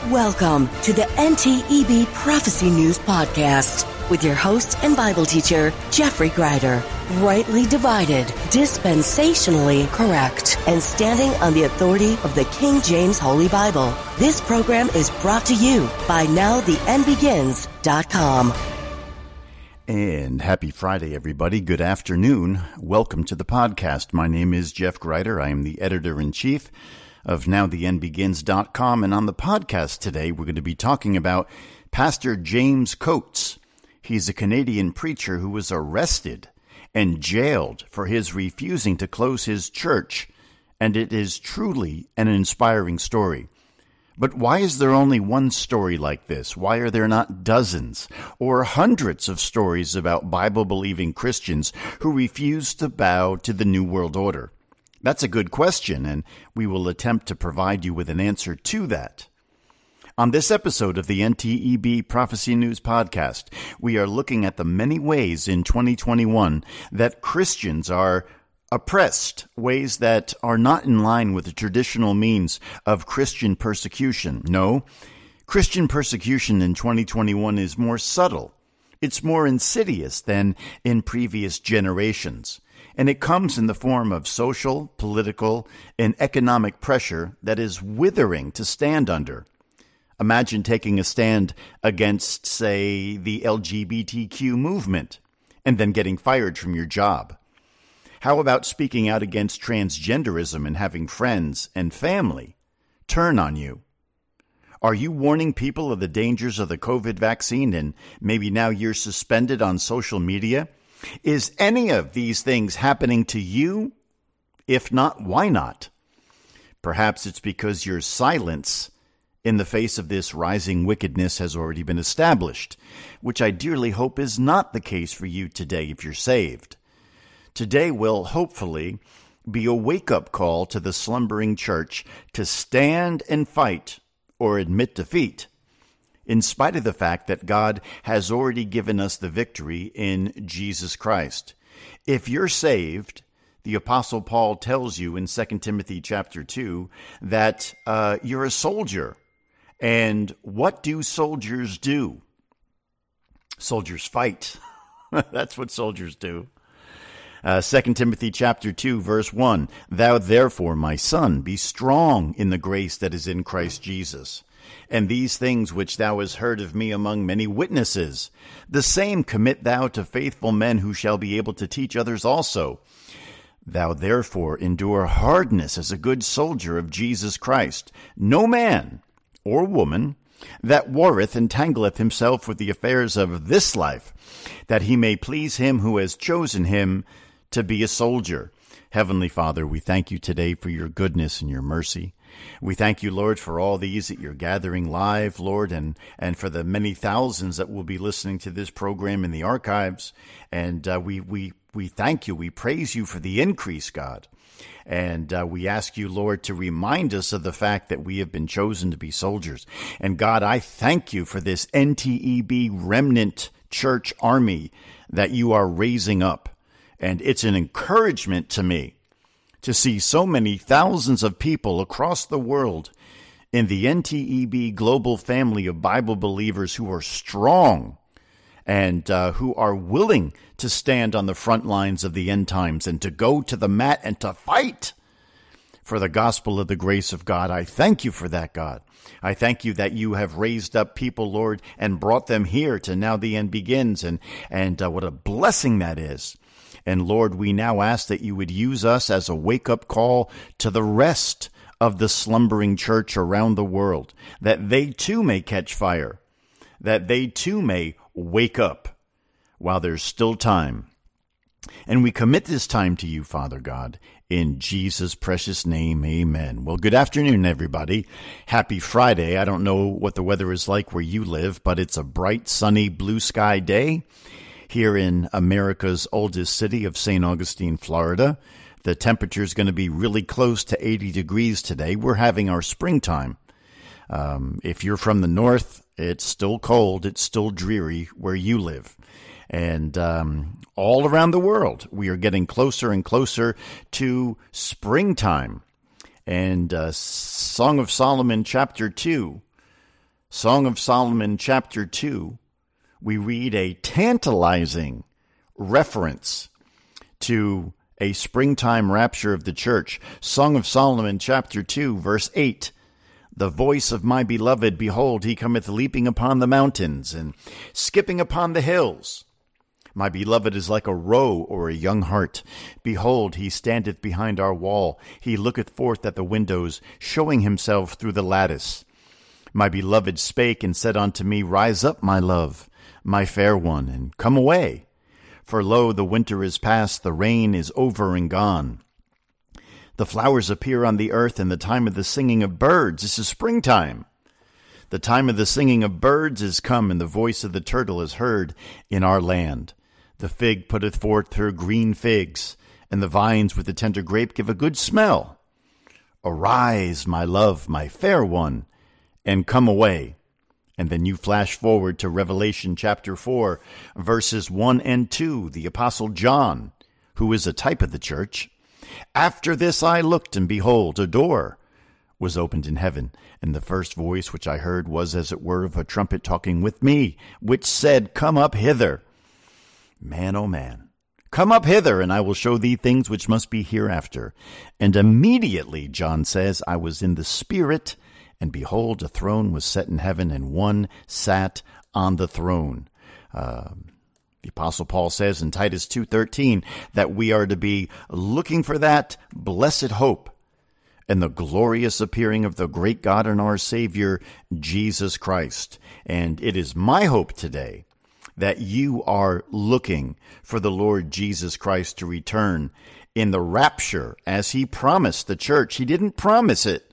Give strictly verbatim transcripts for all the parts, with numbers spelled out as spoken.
Welcome to the N T E B Prophecy News Podcast with your host and Bible teacher, Jeffrey Greider. Rightly divided, dispensationally correct, and standing on the authority of the King James Holy Bible. This program is brought to you by now the end begins dot com. And happy Friday, everybody. Good afternoon. Welcome to the podcast. My name is Jeff Greider. I am the editor-in-chief of now the end begins dot com. And on the podcast today, we're going to be talking about Pastor James Coates. He's a Canadian preacher who was arrested and jailed for his refusing to close his church. And it is truly an inspiring story. But why is there only one story like this? Why are there not dozens or hundreds of stories about Bible-believing Christians who refuse to bow to the New World Order? That's a good question, and we will attempt to provide you with an answer to that. On this episode of the N T E B Prophecy News Podcast, we are looking at the many ways in twenty twenty-one that Christians are oppressed, ways that are not in line with the traditional means of Christian persecution. No, Christian persecution in twenty twenty-one is more subtle. It's more insidious than in previous generations. And it comes in the form of social, political, and economic pressure that is withering to stand under. Imagine taking a stand against, say, the L G B T Q movement and then getting fired from your job. How about speaking out against transgenderism and having friends and family turn on you? Are you warning people of the dangers of the COVID vaccine and maybe now you're suspended on social media? Is any of these things happening to you? If not, why not? Perhaps it's because your silence in the face of this rising wickedness has already been established, which I dearly hope is not the case for you today if you're saved. Today will hopefully be a wake-up call to the slumbering church to stand and fight or admit defeat, in spite of the fact that God has already given us the victory in Jesus Christ. If you're saved, the Apostle Paul tells you in Second Timothy chapter two that uh, you're a soldier. And what do soldiers do? Soldiers fight. That's what soldiers do. Uh, Second Timothy chapter two, verse one, Thou therefore, my son, be strong in the grace that is in Christ Jesus. And these things which thou hast heard of me among many witnesses, the same commit thou to faithful men who shall be able to teach others also. Thou therefore endure hardness as a good soldier of Jesus Christ. No man or woman that warreth entangleth himself with the affairs of this life, that he may please him who has chosen him to be a soldier. Heavenly Father, we thank you today for your goodness and your mercy. We thank you, Lord, for all these that you're gathering live, Lord, and, and for the many thousands that will be listening to this program in the archives. And uh, we, we, we thank you. We praise you for the increase, God. And uh, we ask you, Lord, to remind us of the fact that we have been chosen to be soldiers. And God, I thank you for this N T E B remnant church army that you are raising up. And it's an encouragement to me to see so many thousands of people across the world in the N T E B global family of Bible believers who are strong and uh, who are willing to stand on the front lines of the end times and to go to the mat and to fight for the gospel of the grace of God. I thank you for that, God. I thank you that you have raised up people, Lord, and brought them here to Now the End Begins, and, and uh, what a blessing that is. And Lord, we now ask that you would use us as a wake-up call to the rest of the slumbering church around the world, that they too may catch fire, that they too may wake up while there's still time. And we commit this time to you, Father God, in Jesus' precious name, amen. Well, good afternoon, everybody. Happy Friday. I don't know what the weather is like where you live, but it's a bright, sunny, blue sky day here in America's oldest city of Saint Augustine, Florida. The temperature is going to be really close to eighty degrees today. We're having our springtime. Um, if you're from the north, it's still cold. It's still dreary where you live. And um, all around the world, we are getting closer and closer to springtime. And uh, Song of Solomon chapter two Song of Solomon, chapter two, we read a tantalizing reference to a springtime rapture of the church. Song of Solomon, chapter two, verse eight. The voice of my beloved, behold, he cometh leaping upon the mountains and skipping upon the hills. My beloved is like a roe or a young hart. Behold, he standeth behind our wall. He looketh forth at the windows, showing himself through the lattice. My beloved spake and said unto me, Rise up, my love, my fair one, and come away. For lo, the winter is past, the rain is over and gone. The flowers appear on the earth, and the time of the singing of birds. This is springtime. The time of the singing of birds is come, and the voice of the turtle is heard in our land. The fig putteth forth her green figs, and the vines with the tender grape give a good smell. Arise, my love, my fair one, and come away. And then you flash forward to Revelation chapter four, verses one and two, the Apostle John, who is a type of the church. After this I looked, and behold, a door was opened in heaven, and the first voice which I heard was as it were of a trumpet talking with me, which said, Come up hither. Man, oh man, come up hither, and I will show thee things which must be hereafter. And immediately, John says, I was in the Spirit, and behold, a throne was set in heaven, and one sat on the throne. Uh, the Apostle Paul says in Titus two thirteen that we are to be looking for that blessed hope and the glorious appearing of the great God and our Savior, Jesus Christ. And it is my hope today that you are looking for the Lord Jesus Christ to return in the rapture as he promised the church. He didn't promise it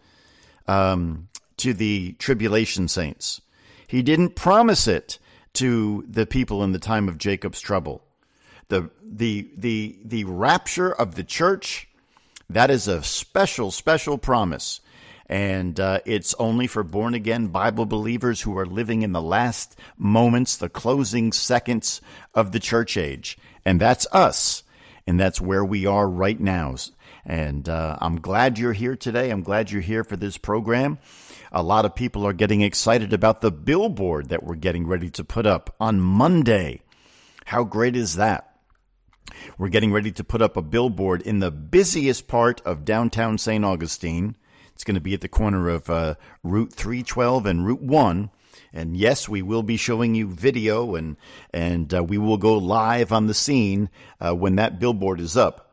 um, to the tribulation saints. He didn't promise it to the people in the time of Jacob's trouble. The, the, the, the rapture of the church, that is a special, special promise. And uh, it's only for born-again Bible believers who are living in the last moments, the closing seconds of the church age. And that's us. And that's where we are right now. And uh, I'm glad you're here today. I'm glad you're here for this program. A lot of people are getting excited about the billboard that we're getting ready to put up on Monday. How great is that? We're getting ready to put up a billboard in the busiest part of downtown Saint Augustine. It's going to be at the corner of uh, Route three twelve and Route one. And yes, we will be showing you video, and and uh, we will go live on the scene uh, when that billboard is up.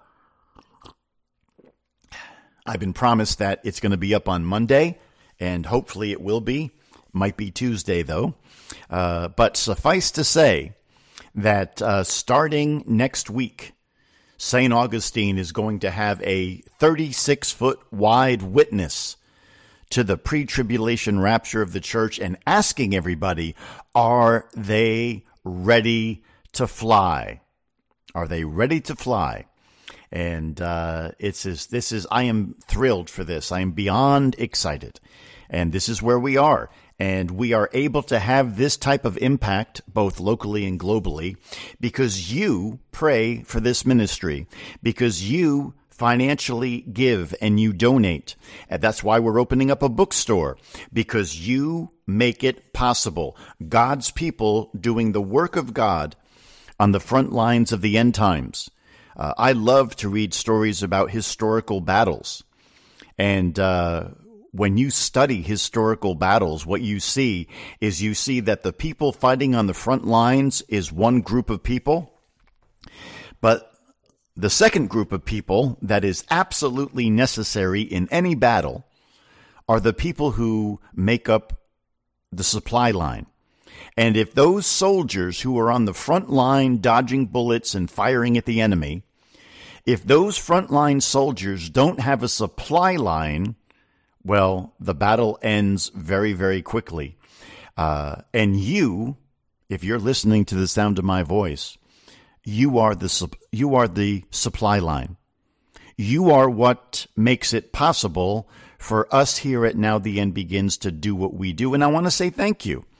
I've been promised that it's going to be up on Monday, and hopefully it will be. Might be Tuesday, though. Uh, but suffice to say that uh, starting next week, Saint Augustine is going to have a thirty-six foot wide witness to the pre-tribulation rapture of the church, and asking everybody, are they ready to fly? Are they ready to fly? And uh, it's this is I am thrilled for this. I am beyond excited. And this is where we are. And we are able to have this type of impact, both locally and globally, because you pray for this ministry, because you financially give and you donate. And that's why we're opening up a bookstore, because you make it possible. God's people doing the work of God on the front lines of the end times. Uh, I love to read stories about historical battles. And uh, when you study historical battles, what you see is you see that the people fighting on the front lines is one group of people, but the second group of people that is absolutely necessary in any battle are the people who make up the supply line. And if those soldiers who are on the front line dodging bullets and firing at the enemy, if those frontline soldiers don't have a supply line, well, the battle ends very, very quickly. Uh, and you, if you're listening to the sound of my voice, you are the you are the supply line. You are what makes it possible for us here at Now the End Begins to do what we do. And I want to say thank you.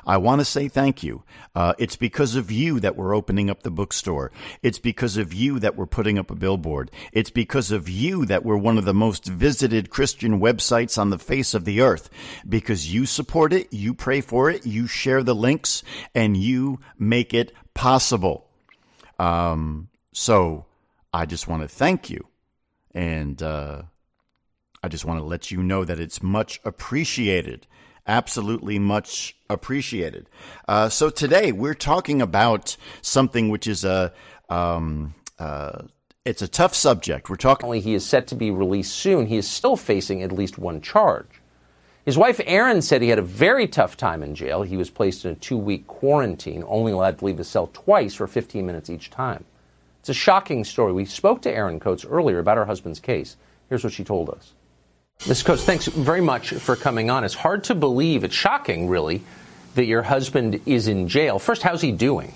I want to say thank you. Uh, it's because of you that we're opening up the bookstore. It's because of you that we're putting up a billboard. It's because of you that we're one of the most visited Christian websites on the face of the earth. Because you support it, you pray for it, you share the links, and you make it possible. Um, so I just want to thank you. And uh, I just want to let you know that it's much appreciated. Absolutely much appreciated. Uh, so today we're talking about something which is a um, uh, it's a tough subject. We're talking. Only he is set to be released soon. He is still facing at least one charge. His wife Erin said he had a very tough time in jail. He was placed in a two-week quarantine, only allowed to leave the cell twice for fifteen minutes each time. It's a shocking story. We spoke to Erin Coates earlier about her husband's case. Here's what she told us. Miz Coates, thanks very much for coming on. It's hard to believe, it's shocking, really, that your husband is in jail. First, how's he doing?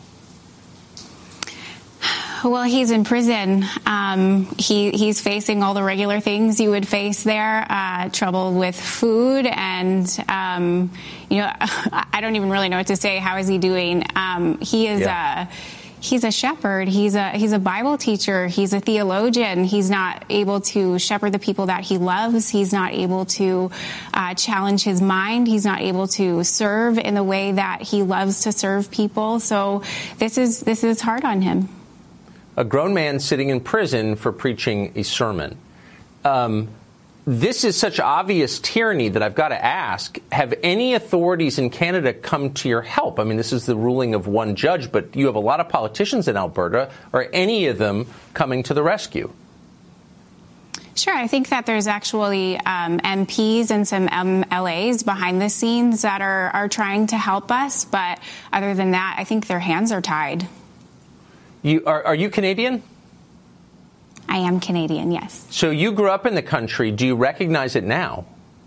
Well, he's in prison. Um, he he's facing all the regular things you would face there, uh, trouble with food, and um, you know, I don't even really know what to say. How is he doing? Um, he is. Yeah. Uh, He's a shepherd. He's a he's a Bible teacher. He's a theologian. He's not able to shepherd the people that he loves. He's not able to uh, challenge his mind. He's not able to serve in the way that he loves to serve people. So this is this is hard on him. A grown man sitting in prison for preaching a sermon. Um, This is such obvious tyranny that I've got to ask, have any authorities in Canada come to your help? I mean, this is the ruling of one judge, but you have a lot of politicians in Alberta. Are any of them coming to the rescue? Sure. I think that there's actually um, M Ps and some M L As behind the scenes that are, are trying to help us. But other than that, I think their hands are tied. You are, are you Canadian? I am Canadian, yes. So you grew up in the country. Do you recognize it now?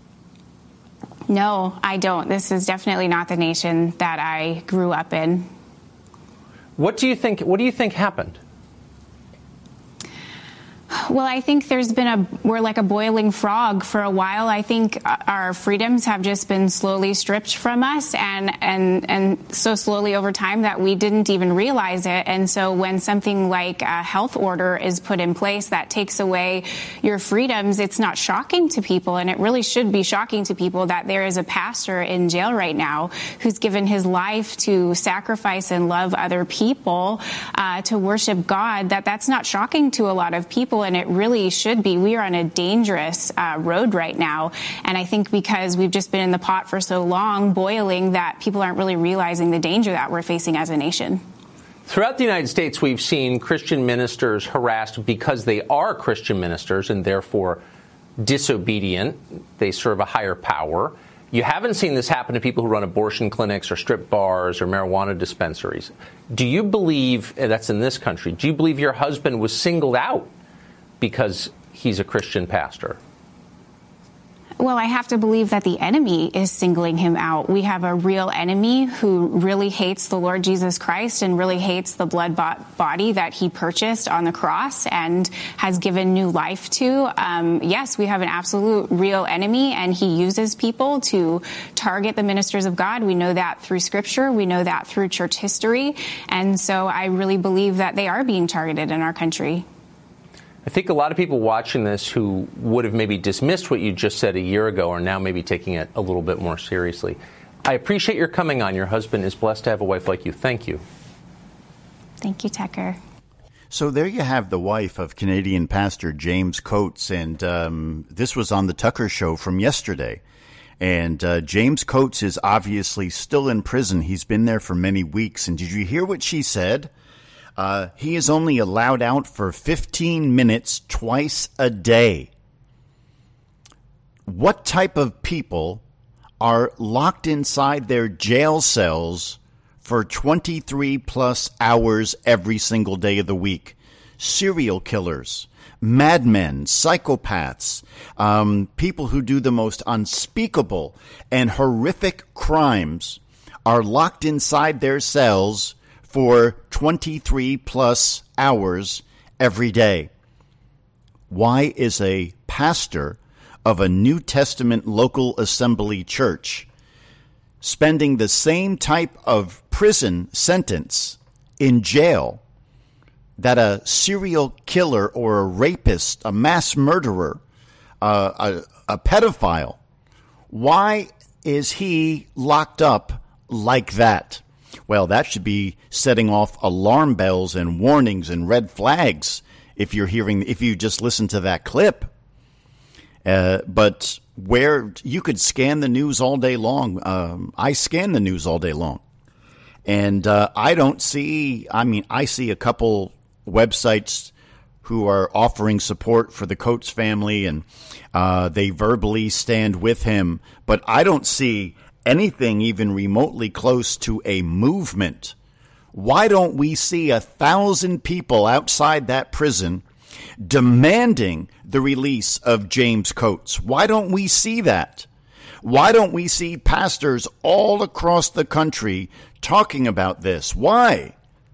No, I don't. This is definitely not the nation that I grew up in. What do you think? What do you think happened? Well, I think there's been a, we're like a boiling frog for a while. I think our freedoms have just been slowly stripped from us, and, and, and so slowly over time that we didn't even realize it. And so when something like a health order is put in place that takes away your freedoms, it's not shocking to people. And it really should be shocking to people that there is a pastor in jail right now who's given his life to sacrifice and love other people, uh, to worship God, that that's not shocking to a lot of people. And it really should be. We are on a dangerous uh, road right now. And I think because we've just been in the pot for so long, boiling, that people aren't really realizing the danger that we're facing as a nation. Throughout the United States, we've seen Christian ministers harassed because they are Christian ministers and therefore disobedient. They serve a higher power. You haven't seen this happen to people who run abortion clinics or strip bars or marijuana dispensaries. Do you believe, and that's in this country, do you believe your husband was singled out because he's a Christian pastor? Well, I have to believe that the enemy is singling him out. We have a real enemy who really hates the Lord Jesus Christ and really hates the blood body that he purchased on the cross and has given new life to. Um, yes, we have an absolute real enemy, and he uses people to target the ministers of God. We know that through Scripture. We know that through church history. And so I really believe that they are being targeted in our country. I think a lot of people watching this who would have maybe dismissed what you just said a year ago are now maybe taking it a little bit more seriously. I appreciate your coming on. Your husband is blessed to have a wife like you. Thank you. Thank you, Tucker. So there you have the wife of Canadian pastor James Coates, and um, this was on the Tucker Show from yesterday. And uh, James Coates is obviously still in prison. He's been there for many weeks. And did you hear what she said? Uh, he is only allowed out for fifteen minutes twice a day. What type of people are locked inside their jail cells for twenty-three plus hours every single day of the week? Serial killers, madmen, psychopaths, um, people who do the most unspeakable and horrific crimes are locked inside their cells for twenty-three plus hours every day. Why is a pastor of a New Testament local assembly church spending the same type of prison sentence in jail that a serial killer or a rapist, a mass murderer, uh, a, a pedophile, why is he locked up like that? Well, that should be setting off alarm bells and warnings and red flags if you're hearing, if you just listen to that clip. Uh, but where you could scan the news all day long. Um, I scan the news all day long. And uh, I don't see, I mean, I see a couple websites who are offering support for the Coates family, and uh, they verbally stand with him. But I don't see anything even remotely close to a movement. Why don't we see a thousand people outside that prison demanding the release of James Coates? Why don't we see that? Why don't we see pastors all across the country talking about this? Why?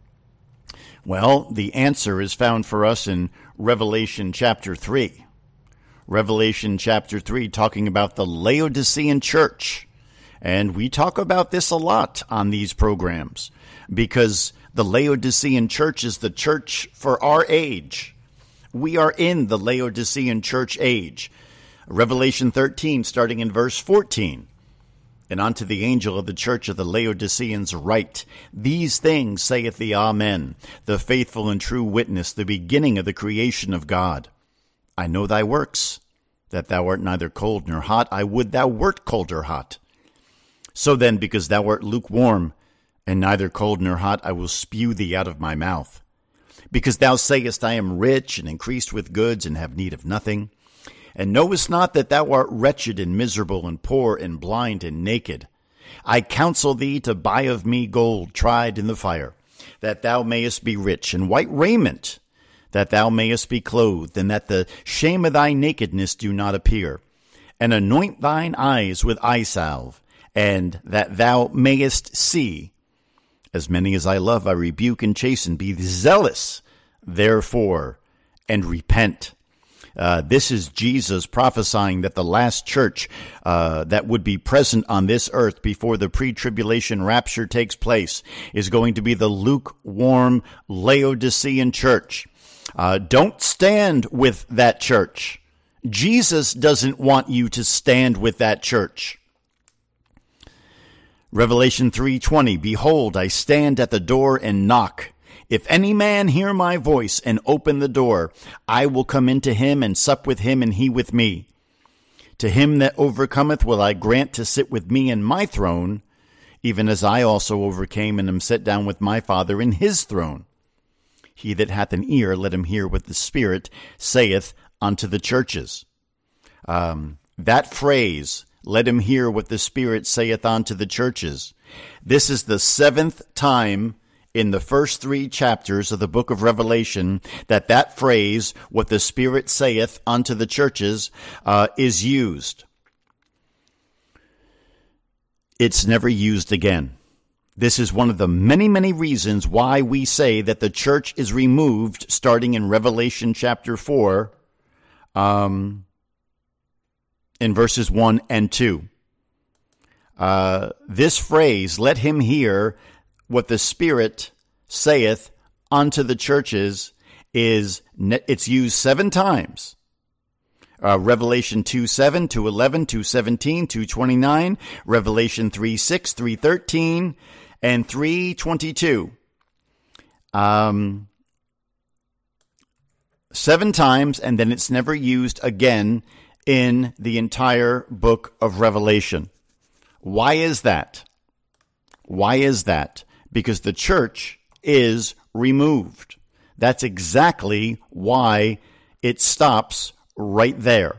Well, the answer is found for us in Revelation chapter three. Revelation chapter three, talking about the Laodicean church. And we talk about this a lot on these programs because the Laodicean church is the church for our age. We are in the Laodicean church age. Revelation thirteen, starting in verse fourteen. And unto the angel of the church of the Laodiceans write, These things saith the Amen, the faithful and true witness, the beginning of the creation of God. I know thy works, that thou art neither cold nor hot. I would thou wert cold or hot. So then, because thou art lukewarm, and neither cold nor hot, I will spew thee out of my mouth. Because thou sayest, I am rich, and increased with goods, and have need of nothing, and knowest not that thou art wretched and miserable and poor and blind and naked. I counsel thee to buy of me gold tried in the fire, that thou mayest be rich, and white raiment, that thou mayest be clothed, and that the shame of thy nakedness do not appear. And anoint thine eyes with eye salve, and that thou mayest see. As many as I love, I rebuke and chasten. Be zealous, therefore, and repent. Uh, this is Jesus prophesying that the last church uh, that would be present on this earth before the pre-tribulation rapture takes place is going to be the lukewarm Laodicean church. Uh, don't stand with that church. Jesus doesn't want you to stand with that church. Revelation three twenty, Behold, I stand at the door and knock. If any man hear my voice and open the door, I will come into him and sup with him and he with me. To him that overcometh will I grant to sit with me in my throne, even as I also overcame and am set down with my Father in his throne. He that hath an ear, let him hear what the Spirit saith unto the churches. Um, that phrase, let him hear what the Spirit saith unto the churches. This is the seventh time in the first three chapters of the book of Revelation that that phrase, what the Spirit saith unto the churches, uh, is used. It's never used again. This is one of the many, many reasons why we say that the church is removed starting in Revelation chapter four, um, in verses one and two. Uh, this phrase, let him hear what the Spirit saith unto the churches, is it's used seven times. Uh, Revelation two seven, two eleven, two seventeen, two twenty-nine, Revelation three six, three thirteen, and three twenty-two. Um, seven times, and then it's never used again in the entire book of Revelation. Why is that? Why is that? Because the church is removed. That's exactly why it stops right there.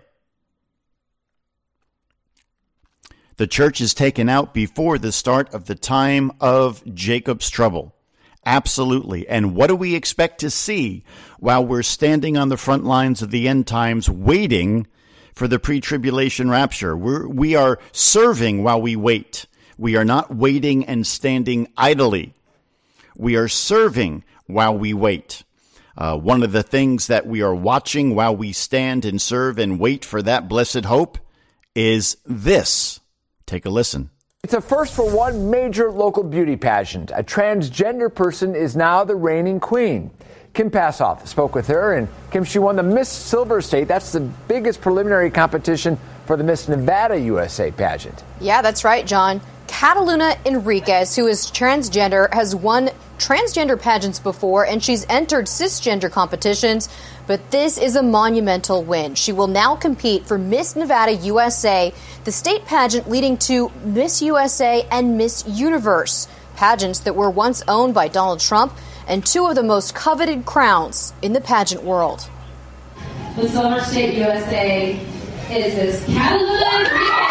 The church is taken out before the start of the time of Jacob's trouble. Absolutely. And what do we expect to see while we're standing on the front lines of the end times waiting for the pre-tribulation rapture? We're, we are serving while we wait. We are not waiting and standing idly. We are serving while we wait. Uh, one of the things that we are watching while we stand and serve and wait for that blessed hope is this. Take a listen. It's a first for one major local beauty pageant. A transgender person is now the reigning queen. Kim Passoff spoke with her, and Kim, she won the Miss Silver State. That's the biggest preliminary competition for the Miss Nevada U S A pageant. Yeah, that's right, John. Catalina Enriquez, who is transgender, has won transgender pageants before, and she's entered cisgender competitions, but this is a monumental win. She will now compete for Miss Nevada U S A, the state pageant leading to Miss U S A and Miss Universe, pageants that were once owned by Donald Trump and two of the most coveted crowns in the pageant world. The Silver State U S A is Miss Catalina Enriquez.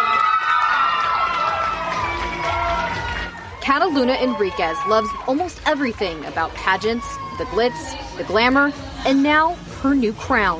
Catalina Enriquez loves almost everything about pageants, the glitz, the glamour, and now her new crown.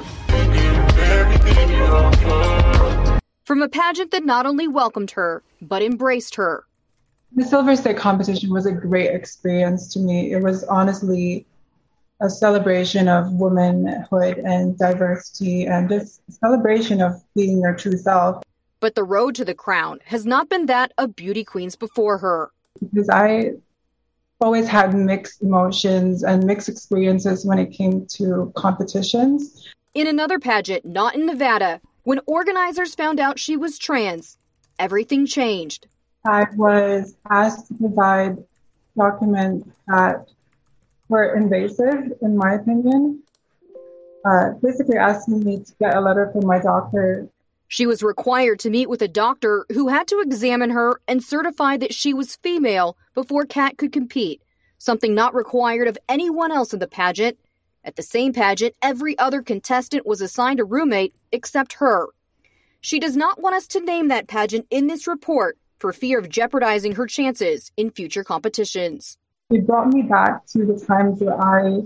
From a pageant that not only welcomed her, but embraced her. The Silver State competition was a great experience to me. It was honestly a celebration of womanhood and diversity and just a celebration of being your true self. But the road to the crown has not been that of beauty queens before her. Because I always had mixed emotions and mixed experiences when it came to competitions. In another pageant, not in Nevada, when organizers found out she was trans, everything changed. I was asked to provide documents that were invasive, in my opinion. Uh, basically asking me to get a letter from my doctor. She was required to meet with a doctor who had to examine her and certify that she was female before Kat could compete, something not required of anyone else in the pageant. At the same pageant, every other contestant was assigned a roommate except her. She does not want us to name that pageant in this report for fear of jeopardizing her chances in future competitions. It brought me back to the times where I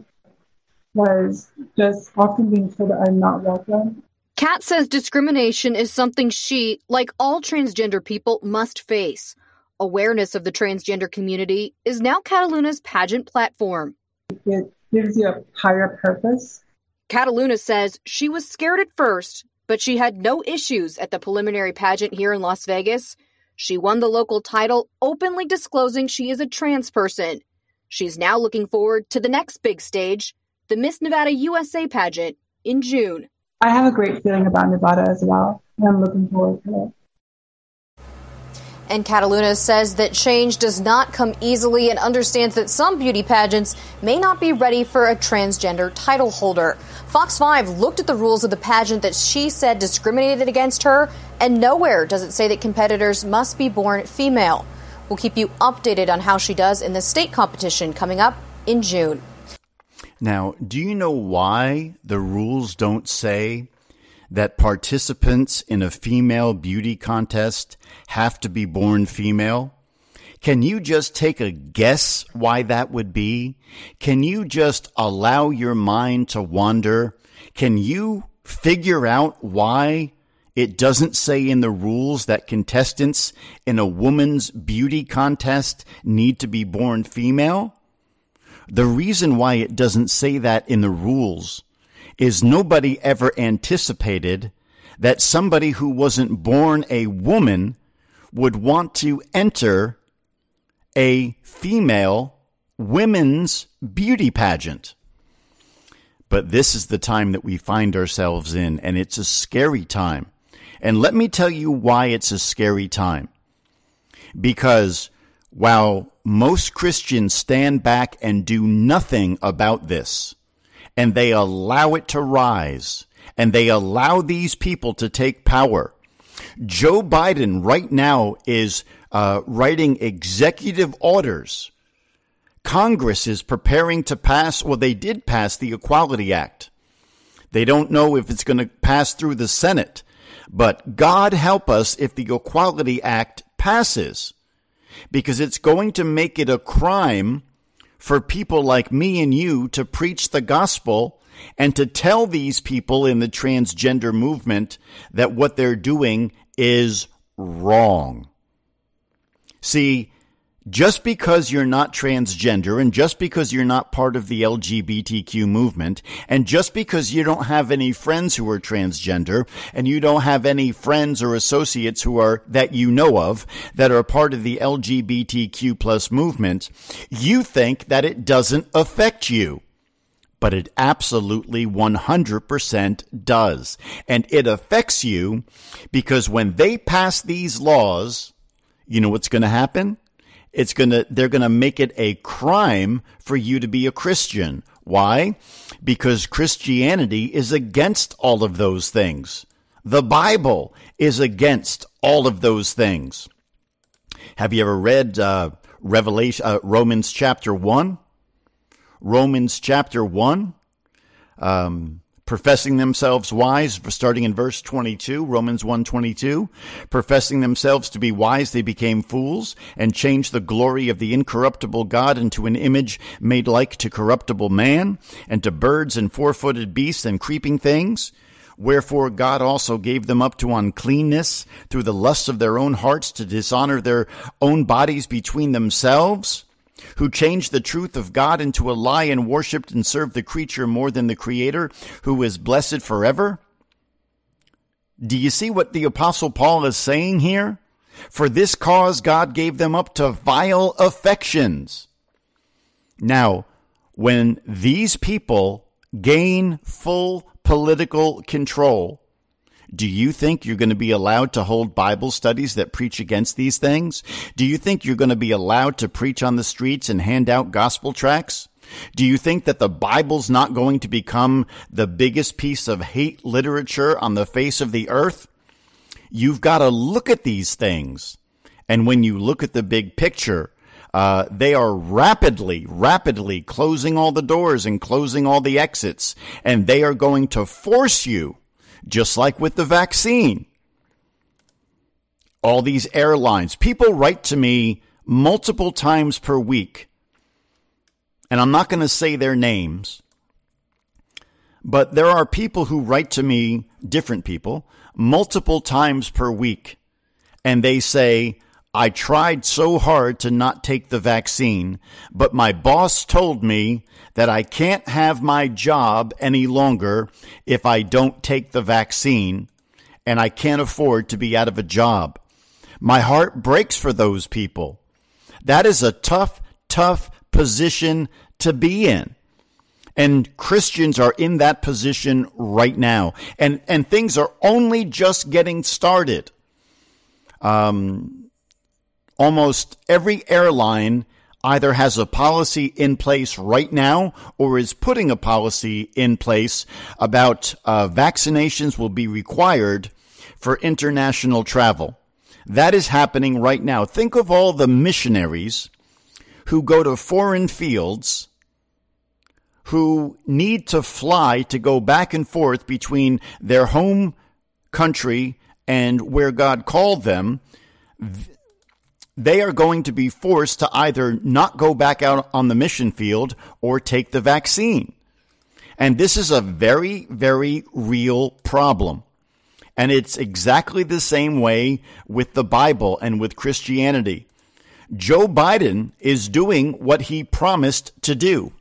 was just often being told that I'm not welcome. Kat says discrimination is something she, like all transgender people, must face. Awareness of the transgender community is now Catalina's pageant platform. It gives you a higher purpose. Catalina says she was scared at first, but she had no issues at the preliminary pageant here in Las Vegas. She won the local title, openly disclosing she is a trans person. She's now looking forward to the next big stage, the Miss Nevada U S A pageant in June. I have a great feeling about Nevada as well, and I'm looking forward to it. And Catalina says that change does not come easily and understands that some beauty pageants may not be ready for a transgender title holder. Fox five looked at the rules of the pageant that she said discriminated against her, and nowhere does it say that competitors must be born female. We'll keep you updated on how she does in the state competition coming up in June. Now, do you know why the rules don't say that participants in a female beauty contest have to be born female? Can you just take a guess why that would be? Can you just allow your mind to wander? Can you figure out why it doesn't say in the rules that contestants in a woman's beauty contest need to be born female? The reason why it doesn't say that in the rules is nobody ever anticipated that somebody who wasn't born a woman would want to enter a female women's beauty pageant. But this is the time that we find ourselves in, and it's a scary time. And let me tell you why it's a scary time. Because while most Christians stand back and do nothing about this, and they allow it to rise, and they allow these people to take power, Joe Biden right now is uh, writing executive orders. Congress is preparing to pass, well, they did pass the Equality Act. They don't know if it's going to pass through the Senate, but God help us if the Equality Act passes, because it's going to make it a crime for people like me and you to preach the gospel and to tell these people in the transgender movement that what they're doing is wrong. See, just because you're not transgender and just because you're not part of the L G B T Q movement and just because you don't have any friends who are transgender and you don't have any friends or associates who are, that you know of, that are part of the L G B T Q plus movement, you think that it doesn't affect you. But it absolutely one hundred percent does. And it affects you because when they pass these laws, you know what's going to happen? It's going to, they're going to make it a crime for you to be a Christian. Why? Because Christianity is against all of those things. The Bible is against all of those things. Have you ever read uh, Revelation, uh, Romans chapter one? Romans chapter one, um, professing themselves wise, starting in verse twenty-two, Romans one twenty-two, professing themselves to be wise, they became fools and changed the glory of the incorruptible God into an image made like to corruptible man and to birds and four-footed beasts and creeping things. Wherefore God also gave them up to uncleanness through the lusts of their own hearts to dishonor their own bodies between themselves, who changed the truth of God into a lie and worshipped and served the creature more than the Creator, who is blessed forever. Do you see what the Apostle Paul is saying here? For this cause God gave them up to vile affections. Now, when these people gain full political control, do you think you're going to be allowed to hold Bible studies that preach against these things? Do you think you're going to be allowed to preach on the streets and hand out gospel tracts? Do you think that the Bible's not going to become the biggest piece of hate literature on the face of the earth? You've got to look at these things. And when you look at the big picture, uh, they are rapidly, rapidly closing all the doors and closing all the exits. And they are going to force you, just like with the vaccine. All these airlines, people write to me multiple times per week, and I'm not going to say their names, but there are people who write to me, different people, multiple times per week, and they say, I tried so hard to not take the vaccine, but my boss told me that I can't have my job any longer if I don't take the vaccine, and I can't afford to be out of a job. My heart breaks for those people. That is a tough, tough position to be in. And Christians are in that position right now. And, and things are only just getting started. Um... Almost every airline either has a policy in place right now or is putting a policy in place about uh, vaccinations will be required for international travel. That is happening right now. Think of all the missionaries who go to foreign fields, who need to fly to go back and forth between their home country and where God called them. They are going to be forced to either not go back out on the mission field or take the vaccine. And this is a very, very real problem. And it's exactly the same way with the Bible and with Christianity. Joe Biden is doing what he promised to do.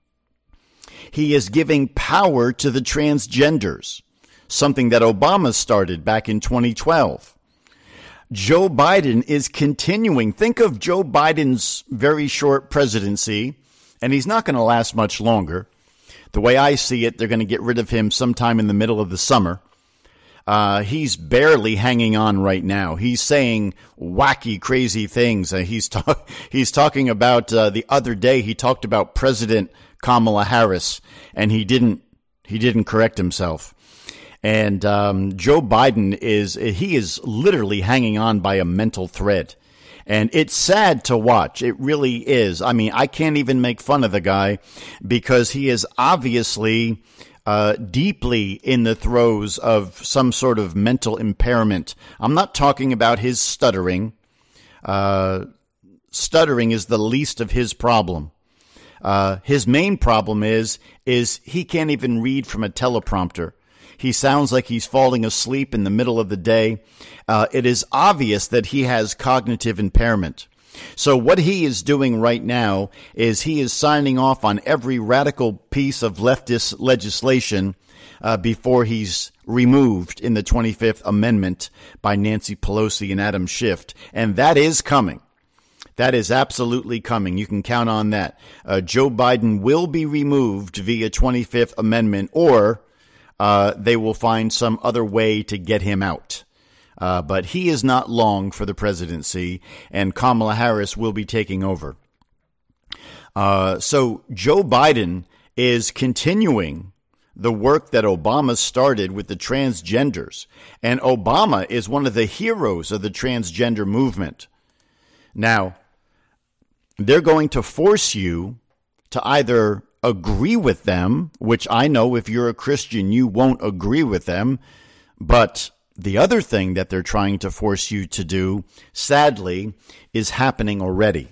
He is giving power to the transgenders, something that Obama started back in twenty twelve. Joe Biden is continuing. Think of Joe Biden's very short presidency, and he's not going to last much longer. The way I see it, they're going to get rid of him sometime in the middle of the summer. Uh, he's barely hanging on right now. He's saying wacky, crazy things. Uh, he's, ta- he's talking about, uh, the other day, he talked about President Kamala Harris, and he didn't, he didn't correct himself. And um, Joe Biden is, he is literally hanging on by a mental thread. And it's sad to watch. It really is. I mean, I can't even make fun of the guy because he is obviously uh, deeply in the throes of some sort of mental impairment. I'm not talking about his stuttering. Uh, stuttering is the least of his problem. Uh, his main problem is, is he can't even read from a teleprompter. He sounds like he's falling asleep in the middle of the day. Uh, it is obvious that he has cognitive impairment. So what he is doing right now is he is signing off on every radical piece of leftist legislation uh, before he's removed in the twenty-fifth Amendment by Nancy Pelosi and Adam Schiff. And that is coming. That is absolutely coming. You can count on that. Uh, Joe Biden will be removed via twenty-fifth Amendment, or uh, they will find some other way to get him out. Uh, but he is not long for the presidency, and Kamala Harris will be taking over. Uh, so Joe Biden is continuing the work that Obama started with the transgenders, and Obama is one of the heroes of the transgender movement. Now, they're going to force you to either agree with them, which I know if you're a Christian, you won't agree with them. But the other thing that they're trying to force you to do, sadly, is happening already.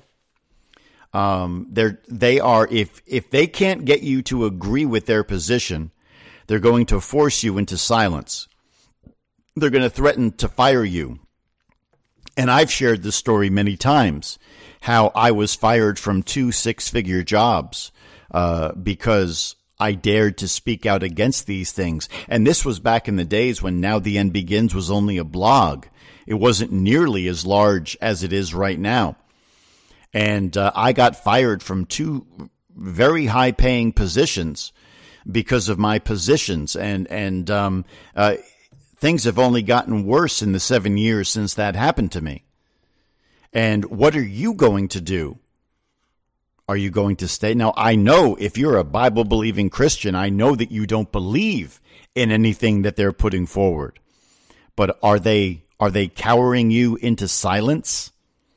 Um, they're, they are, if, if they can't get you to agree with their position, they're going to force you into silence. They're going to threaten to fire you. And I've shared this story many times, how I was fired from two six-figure jobs uh, because I dared to speak out against these things. And this was back in the days when Now the End Begins was only a blog. It wasn't nearly as large as it is right now. And uh, I got fired from two very high-paying positions because of my positions. And, and um, uh, things have only gotten worse in the seven years since that happened to me. And what are you going to do? Are you going to stay? Now, I know if you're a Bible-believing Christian, I know that you don't believe in anything that they're putting forward. But are they are they cowering you into silence?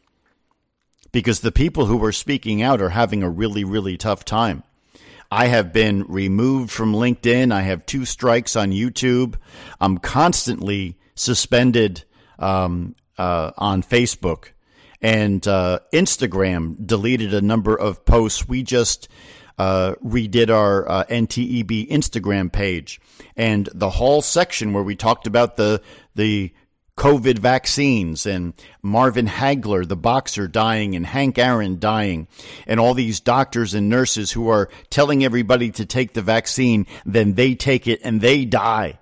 Because the people who are speaking out are having a really, really tough time. I have been removed from LinkedIn. I have two strikes on YouTube. I'm constantly suspended um, uh, on Facebook. And uh, Instagram deleted a number of posts. We just uh, redid our uh, N T E B Instagram page. And the whole section where we talked about the the COVID vaccines and Marvin Hagler, the boxer, dying, and Hank Aaron dying, and all these doctors and nurses who are telling everybody to take the vaccine, then they take it and they die.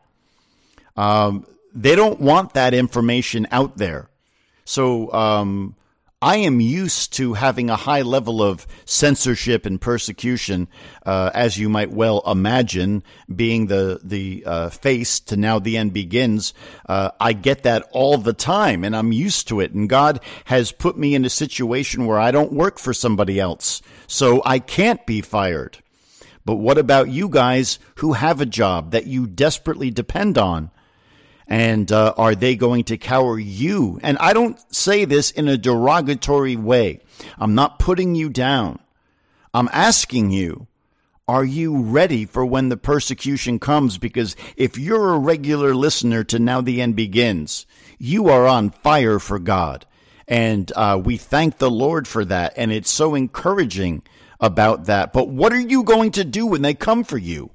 Um, they don't want that information out there. So um, I am used to having a high level of censorship and persecution, uh, as you might well imagine, being the the uh, face to Now the End Begins. Uh, I get that all the time, and I'm used to it. And God has put me in a situation where I don't work for somebody else, so I can't be fired. But what about you guys who have a job that you desperately depend on? And uh, are they going to cower you? And I don't say this in a derogatory way. I'm not putting you down. I'm asking you, are you ready for when the persecution comes? Because if you're a regular listener to Now the End Begins, you are on fire for God. And uh, we thank the Lord for that. And it's so encouraging about that. But what are you going to do when they come for you?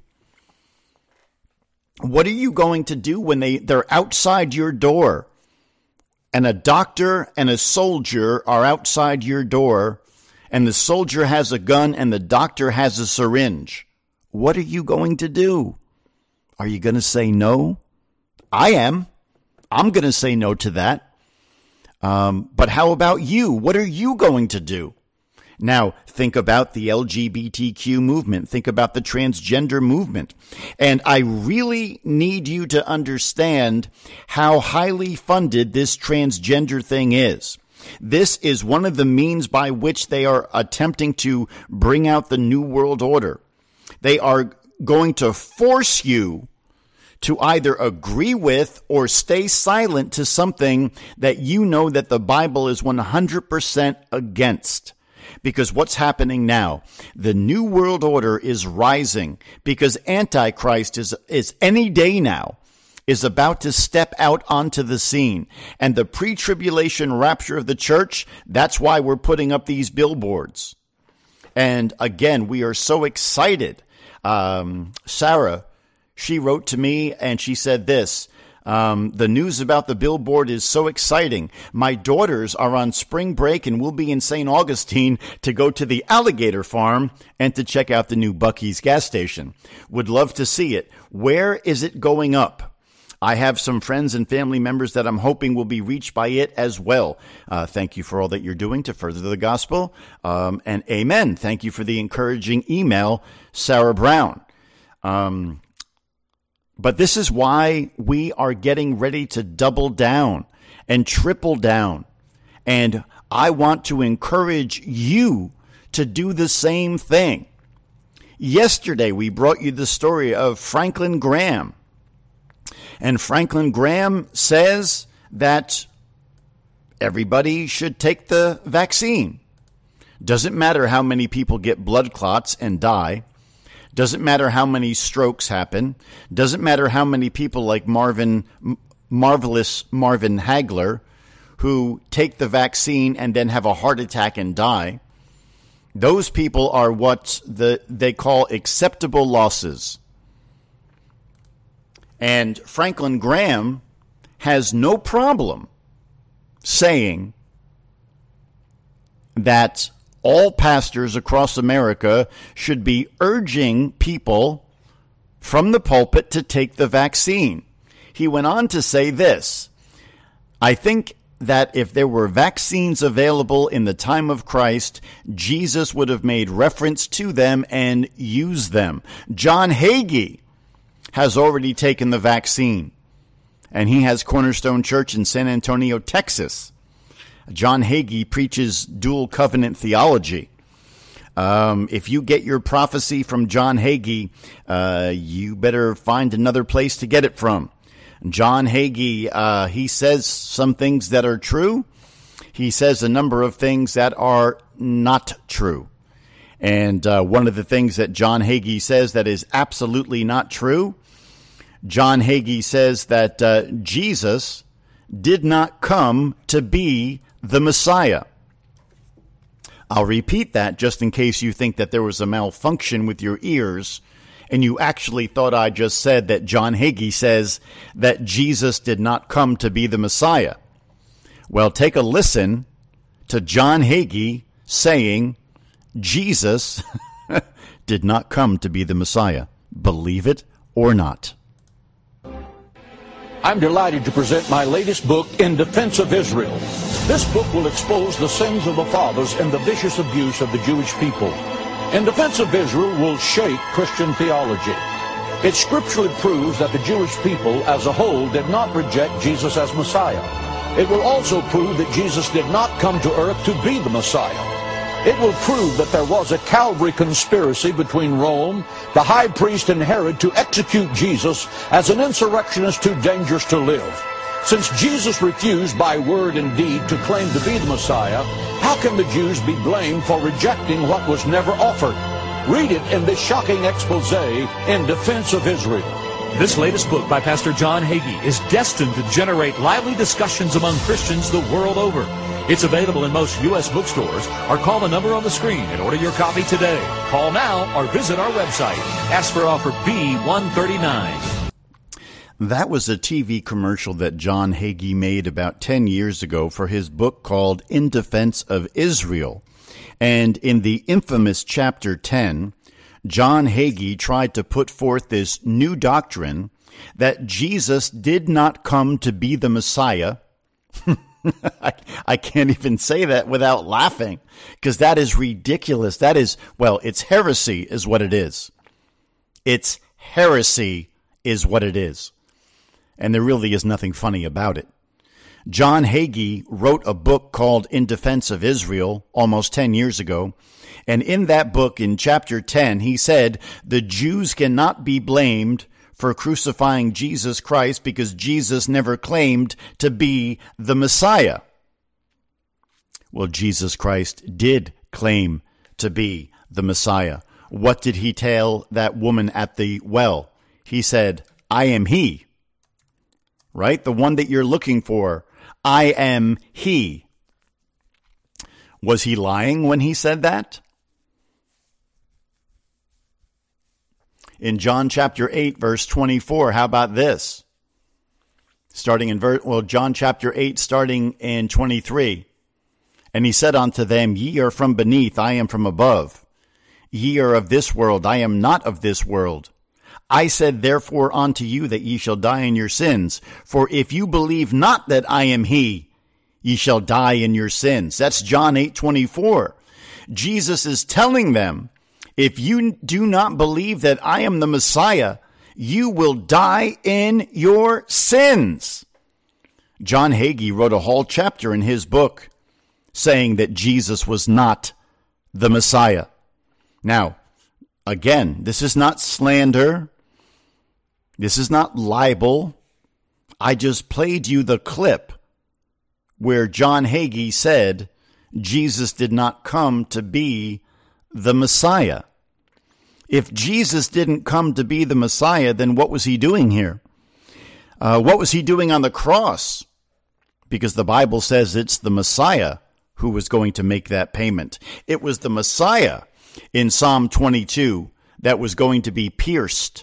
What are you going to do when they, they're outside your door and a doctor and a soldier are outside your door and the soldier has a gun and the doctor has a syringe? What are you going to do? Are you going to say no? I am. I'm going to say no to that. Um, but how about you? What are you going to do? Now, think about the L G B T Q movement. Think about the transgender movement. And I really need you to understand how highly funded this transgender thing is. This is one of the means by which they are attempting to bring out the New World Order. They are going to force you to either agree with or stay silent to something that you know that the Bible is one hundred percent against. Because what's happening now, the New World Order is rising because Antichrist is, is any day now, is about to step out onto the scene. And the pre-tribulation rapture of the church, that's why we're putting up these billboards. And again, we are so excited. Um, Sarah, she wrote to me and she said this, Um, the news about the billboard is so exciting. My daughters are on spring break and will be in Saint Augustine to go to the alligator farm and to check out the new Buc-ee's gas station. Would love to see it. Where is it going up? I have some friends and family members that I'm hoping will be reached by it as well. Uh, thank you for all that you're doing to further the gospel. Um, and amen. Thank you for the encouraging email, Sarah Brown. Um, But this is why we are getting ready to double down and triple down. And I want to encourage you to do the same thing. Yesterday, we brought you the story of Franklin Graham. And Franklin Graham says that everybody should take the vaccine. Doesn't matter how many people get blood clots and die. Doesn't matter how many strokes happen. Doesn't matter how many people like Marvin, marvelous Marvin Hagler, who take the vaccine and then have a heart attack and die. Those people are what the, they call acceptable losses. And Franklin Graham has no problem saying that all pastors across America should be urging people from the pulpit to take the vaccine. He went on to say this: I think that if there were vaccines available in the time of Christ, Jesus would have made reference to them and used them. John Hagee has already taken the vaccine, and he has Cornerstone Church in San Antonio, Texas. John Hagee preaches dual covenant theology. Um, if you get your prophecy from John Hagee, uh, you better find another place to get it from. John Hagee, uh, he says some things that are true. He says a number of things that are not true. And uh, one of the things that John Hagee says that is absolutely not true, John Hagee says that uh, Jesus did not come to be the Messiah. I'll repeat that just in case you think that there was a malfunction with your ears and you actually thought I just said that John Hagee says that Jesus did not come to be the Messiah. Well, take a listen to John Hagee saying Jesus did not come to be the Messiah. Believe it or not. I'm delighted to present my latest book, In Defense of Israel. This book will expose the sins of the fathers and the vicious abuse of the Jewish people. In Defense of Israel will shake Christian theology. It scripturally proves that the Jewish people as a whole did not reject Jesus as Messiah. It will also prove that Jesus did not come to earth to be the Messiah. It will prove that there was a Calvary conspiracy between Rome, the high priest, and Herod to execute Jesus as an insurrectionist too dangerous to live. Since Jesus refused by word and deed to claim to be the Messiah, how can the Jews be blamed for rejecting what was never offered? Read it in this shocking expose, In Defense of Israel. This latest book by Pastor John Hagee is destined to generate lively discussions among Christians the world over. It's available in most U S bookstores, or call the number on the screen and order your copy today. Call now or visit our website. Ask for offer B one thirty-nine. That was a T V commercial that John Hagee made about ten years ago for his book called In Defense of Israel. And in the infamous chapter ten, John Hagee tried to put forth this new doctrine that Jesus did not come to be the Messiah. I, I can't even say that without laughing, because that is ridiculous. That is, well, it's heresy is what it is. It's heresy is what it is. And there really is nothing funny about it. John Hagee wrote a book called In Defense of Israel almost ten years ago. And in that book, in chapter ten, he said the Jews cannot be blamed for crucifying Jesus Christ because Jesus never claimed to be the Messiah. Well, Jesus Christ did claim to be the Messiah. What did he tell that woman at the well? He said, I am he. Right? The one that you're looking for. I am he. Was he lying when he said that? In John chapter eight, verse twenty-four, how about this? starting in ver- well, John chapter eight, starting in twenty-three. And he said unto them, Ye are from beneath, I am from above. Ye are of this world, I am not of this world. I said therefore unto you that ye shall die in your sins. For if you believe not that I am he, ye shall die in your sins. That's John eight twenty-four. Jesus is telling them, if you do not believe that I am the Messiah, you will die in your sins. John Hagee wrote a whole chapter in his book saying that Jesus was not the Messiah. Now, again, this is not slander. This is not libel. I just played you the clip where John Hagee said Jesus did not come to be the Messiah. If Jesus didn't come to be the Messiah, then what was he doing here? Uh, what was he doing on the cross? Because the Bible says it's the Messiah who was going to make that payment. It was the Messiah in Psalm twenty-two that was going to be pierced.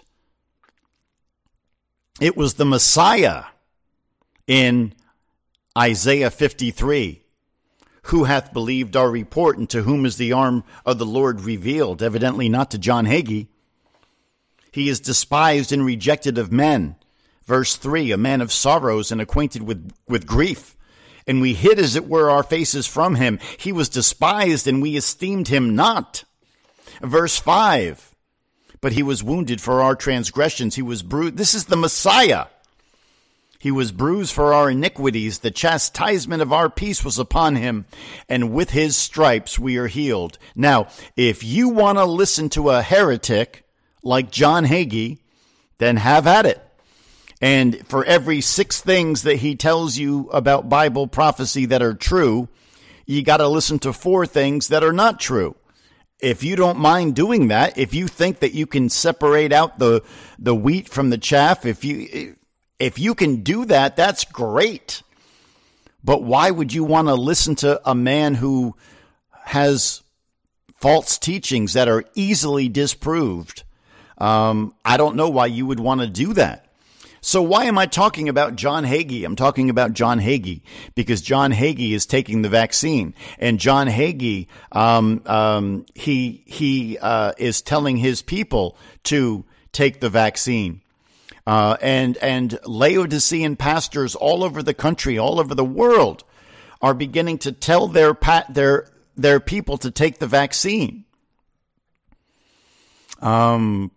It was the Messiah in Isaiah fifty-three. Who hath believed our report, and to whom is the arm of the Lord revealed? Evidently not to John Hagee. He is despised and rejected of men. Verse three, a man of sorrows and acquainted with, with grief. And we hid, as it were, our faces from him. He was despised, and we esteemed him not. Verse five, but he was wounded for our transgressions. He was bruised. This is the Messiah. He was bruised for our iniquities. The chastisement of our peace was upon him, and with his stripes we are healed. Now, if you want to listen to a heretic like John Hagee, then have at it. And for every six things that he tells you about Bible prophecy that are true, you got to listen to four things that are not true. If you don't mind doing that, if you think that you can separate out the the wheat from the chaff, if you if you can do that, that's great. But why would you want to listen to a man who has false teachings that are easily disproved? Um, I don't know why you would want to do that. So why am I talking about John Hagee? I'm talking about John Hagee because John Hagee is taking the vaccine, and John Hagee, um, um, he he uh, is telling his people to take the vaccine, uh, and and Laodicean pastors all over the country, all over the world, are beginning to tell their pat their their people to take the vaccine. Um.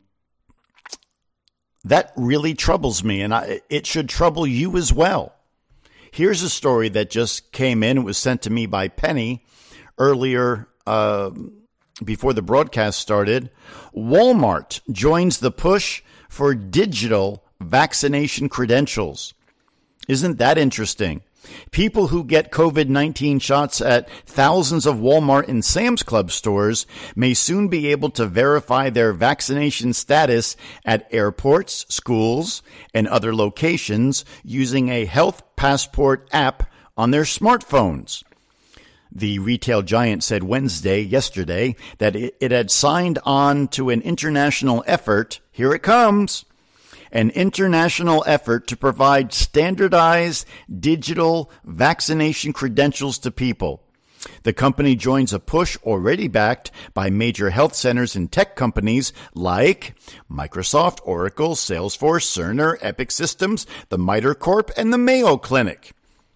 That really troubles me, and I, it should trouble you as well. Here's a story that just came in. It was sent to me by Penny earlier uh, before the broadcast started. Walmart joins the push for digital vaccination credentials. Isn't that interesting? People who get COVID nineteen shots at thousands of Walmart and Sam's Club stores may soon be able to verify their vaccination status at airports, schools, and other locations using a health passport app on their smartphones. The retail giant said Wednesday, yesterday, that it, it had signed on to an international effort. Here it comes. An international effort to provide standardized digital vaccination credentials to people. The company joins a push already backed by major health centers and tech companies like Microsoft, Oracle, Salesforce, Cerner, Epic Systems, the MITRE Corp, and the Mayo Clinic.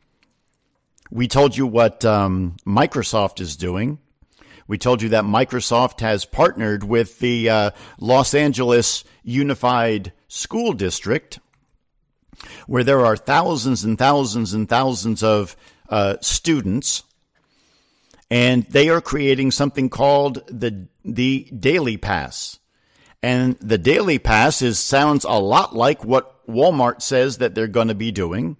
We told you what um, Microsoft is doing. We told you that Microsoft has partnered with the uh, Los Angeles Unified School District, where there are thousands and thousands and thousands of uh, students, and they are creating something called the the Daily Pass. And the Daily Pass is sounds a lot like what Walmart says that they're going to be doing.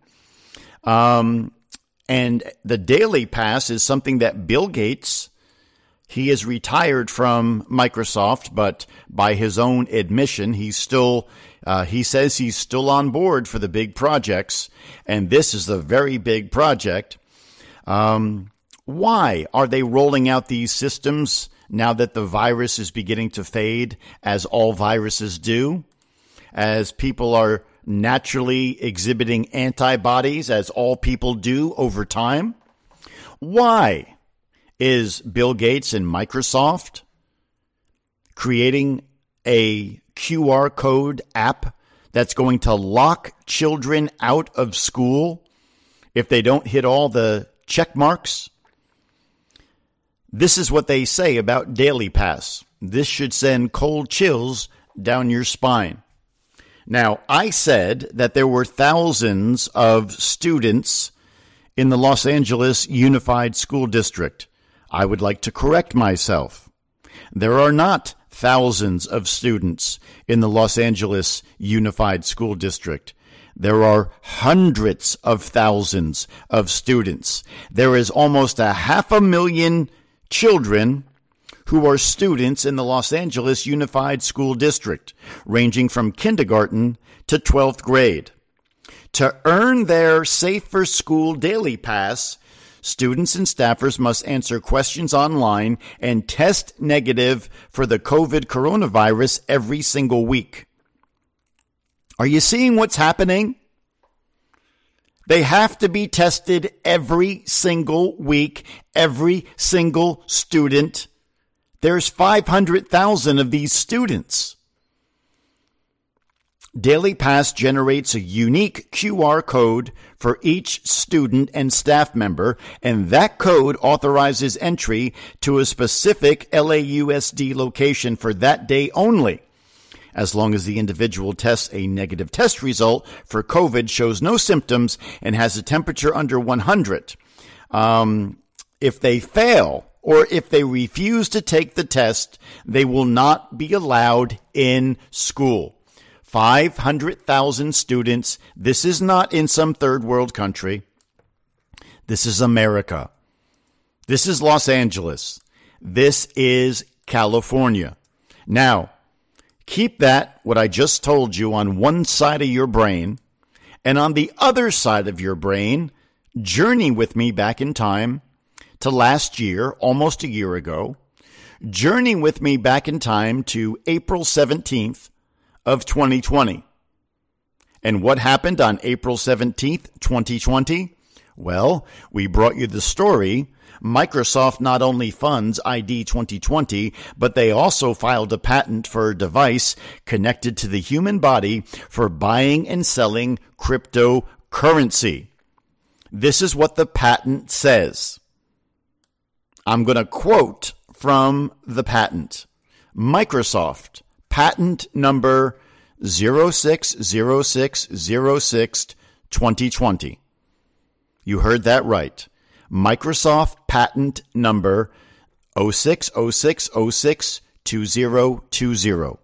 Um, and the Daily Pass is something that Bill Gates, he is retired from Microsoft, but by his own admission, he's still, uh, he says he's still on board for the big projects, and this is a very big project. Um, why are they rolling out these systems now that the virus is beginning to fade, as all viruses do? As people are naturally exhibiting antibodies as all people do over time? Why is Bill Gates and Microsoft creating a Q R code app that's going to lock children out of school if they don't hit all the check marks? This is what they say about Daily Pass. This should send cold chills down your spine. Now, I said that there were thousands of students in the Los Angeles Unified School District. I would like to correct myself. There are not thousands of students in the Los Angeles Unified School District. There are hundreds of thousands of students. There is almost a half a million children who are students in the Los Angeles Unified School District, ranging from kindergarten to twelfth grade. To earn their Safe for School Daily Pass, students and staffers must answer questions online and test negative for the COVID coronavirus every single week. Are you seeing what's happening? They have to be tested every single week, every single student. There's five hundred thousand of these students. Daily Pass generates a unique Q R code for each student and staff member, and that code authorizes entry to a specific L A U S D location for that day only. As long as the individual tests a negative test result for COVID, shows no symptoms, and has a temperature under one hundred. Um, if they fail, or if they refuse to take the test, they will not be allowed in school. five hundred thousand students. This is not in some third world country. This is America. This is Los Angeles. This is California. Now, keep that, what I just told you, on one side of your brain, and on the other side of your brain, journey with me back in time to last year, almost a year ago. Journey with me back in time to April seventeenth of twenty twenty. And what happened on April seventeenth, twenty twenty? Well, we brought you the story. Microsoft not only funds I D twenty twenty, but they also filed a patent for a device connected to the human body for buying and selling cryptocurrency. This is what the patent says. I'm going to quote from the patent. Microsoft, patent number zero six zero six zero six twenty twenty. You heard that right. Microsoft patent number zero six zero six zero six two zero two zero.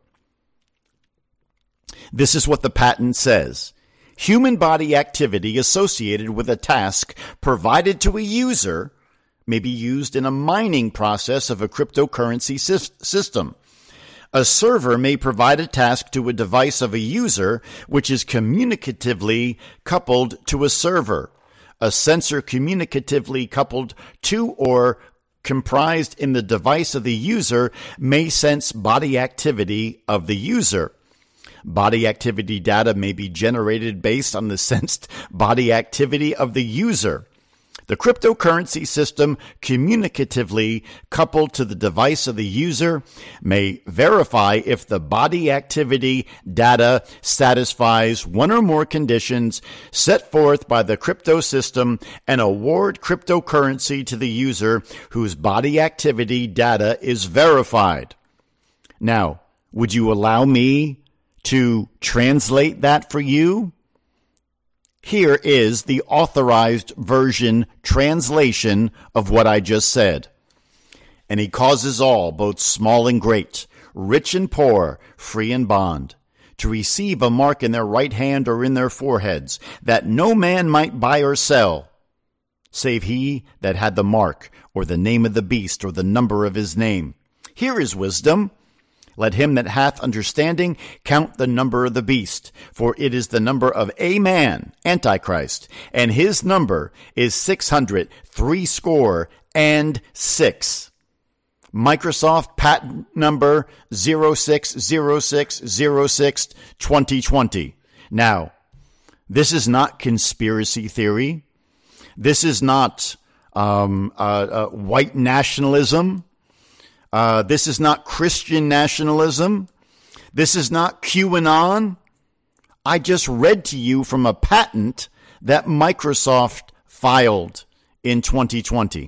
This is what the patent says. Human body activity associated with a task provided to a user may be used in a mining process of a cryptocurrency system. A server may provide a task to a device of a user which is communicatively coupled to a server. A sensor communicatively coupled to or comprised in the device of the user may sense body activity of the user. Body activity data may be generated based on the sensed body activity of the user. The cryptocurrency system communicatively coupled to the device of the user may verify if the body activity data satisfies one or more conditions set forth by the crypto system and award cryptocurrency to the user whose body activity data is verified. Now, would you allow me to translate that for you? Here is the authorized version translation of what I just said. And he causes all, both small and great, rich and poor, free and bond, to receive a mark in their right hand or in their foreheads, that no man might buy or sell, save he that had the mark, or the name of the beast, or the number of his name. Here is wisdom. Let him that hath understanding count the number of the beast, for it is the number of a man, Antichrist, and his number is six hundred threescore and six. Microsoft patent number zero six zero six zero six twenty twenty. Now, this is not conspiracy theory. This is not um, uh, uh, white nationalism. Uh, this is not Christian nationalism. This is not QAnon. I just read to you from a patent that Microsoft filed in twenty twenty.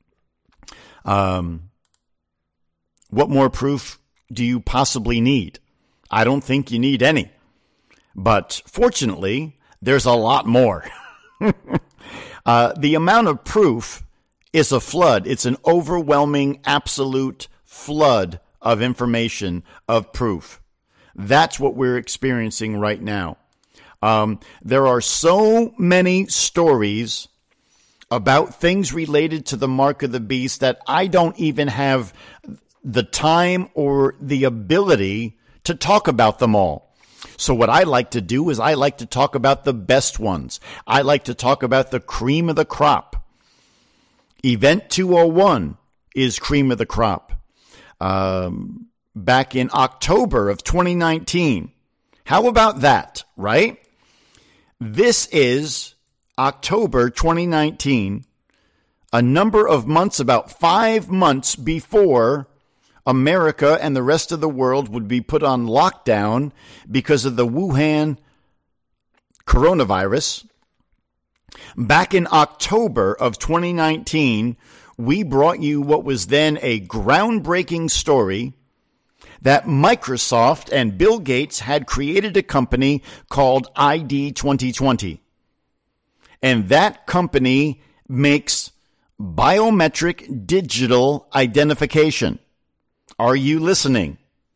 Um, what more proof do you possibly need? I don't think you need any. But fortunately, there's a lot more. uh, the amount of proof is a flood. It's an overwhelming, absolute flood of information, of proof. That's what we're experiencing right now. Um, there are so many stories about things related to the mark of the beast that I don't even have the time or the ability to talk about them all. So what I like to do is I like to talk about the best ones. I like to talk about the cream of the crop. Event two oh one is cream of the crop. Um, back in October of twenty nineteen. How about that, right? This is October twenty nineteen, a number of months, about five months before America and the rest of the world would be put on lockdown because of the Wuhan coronavirus. Back in October of twenty nineteen, we brought you what was then a groundbreaking story that Microsoft and Bill Gates had created a company called I D twenty twenty. And that company makes biometric digital identification. Are you listening?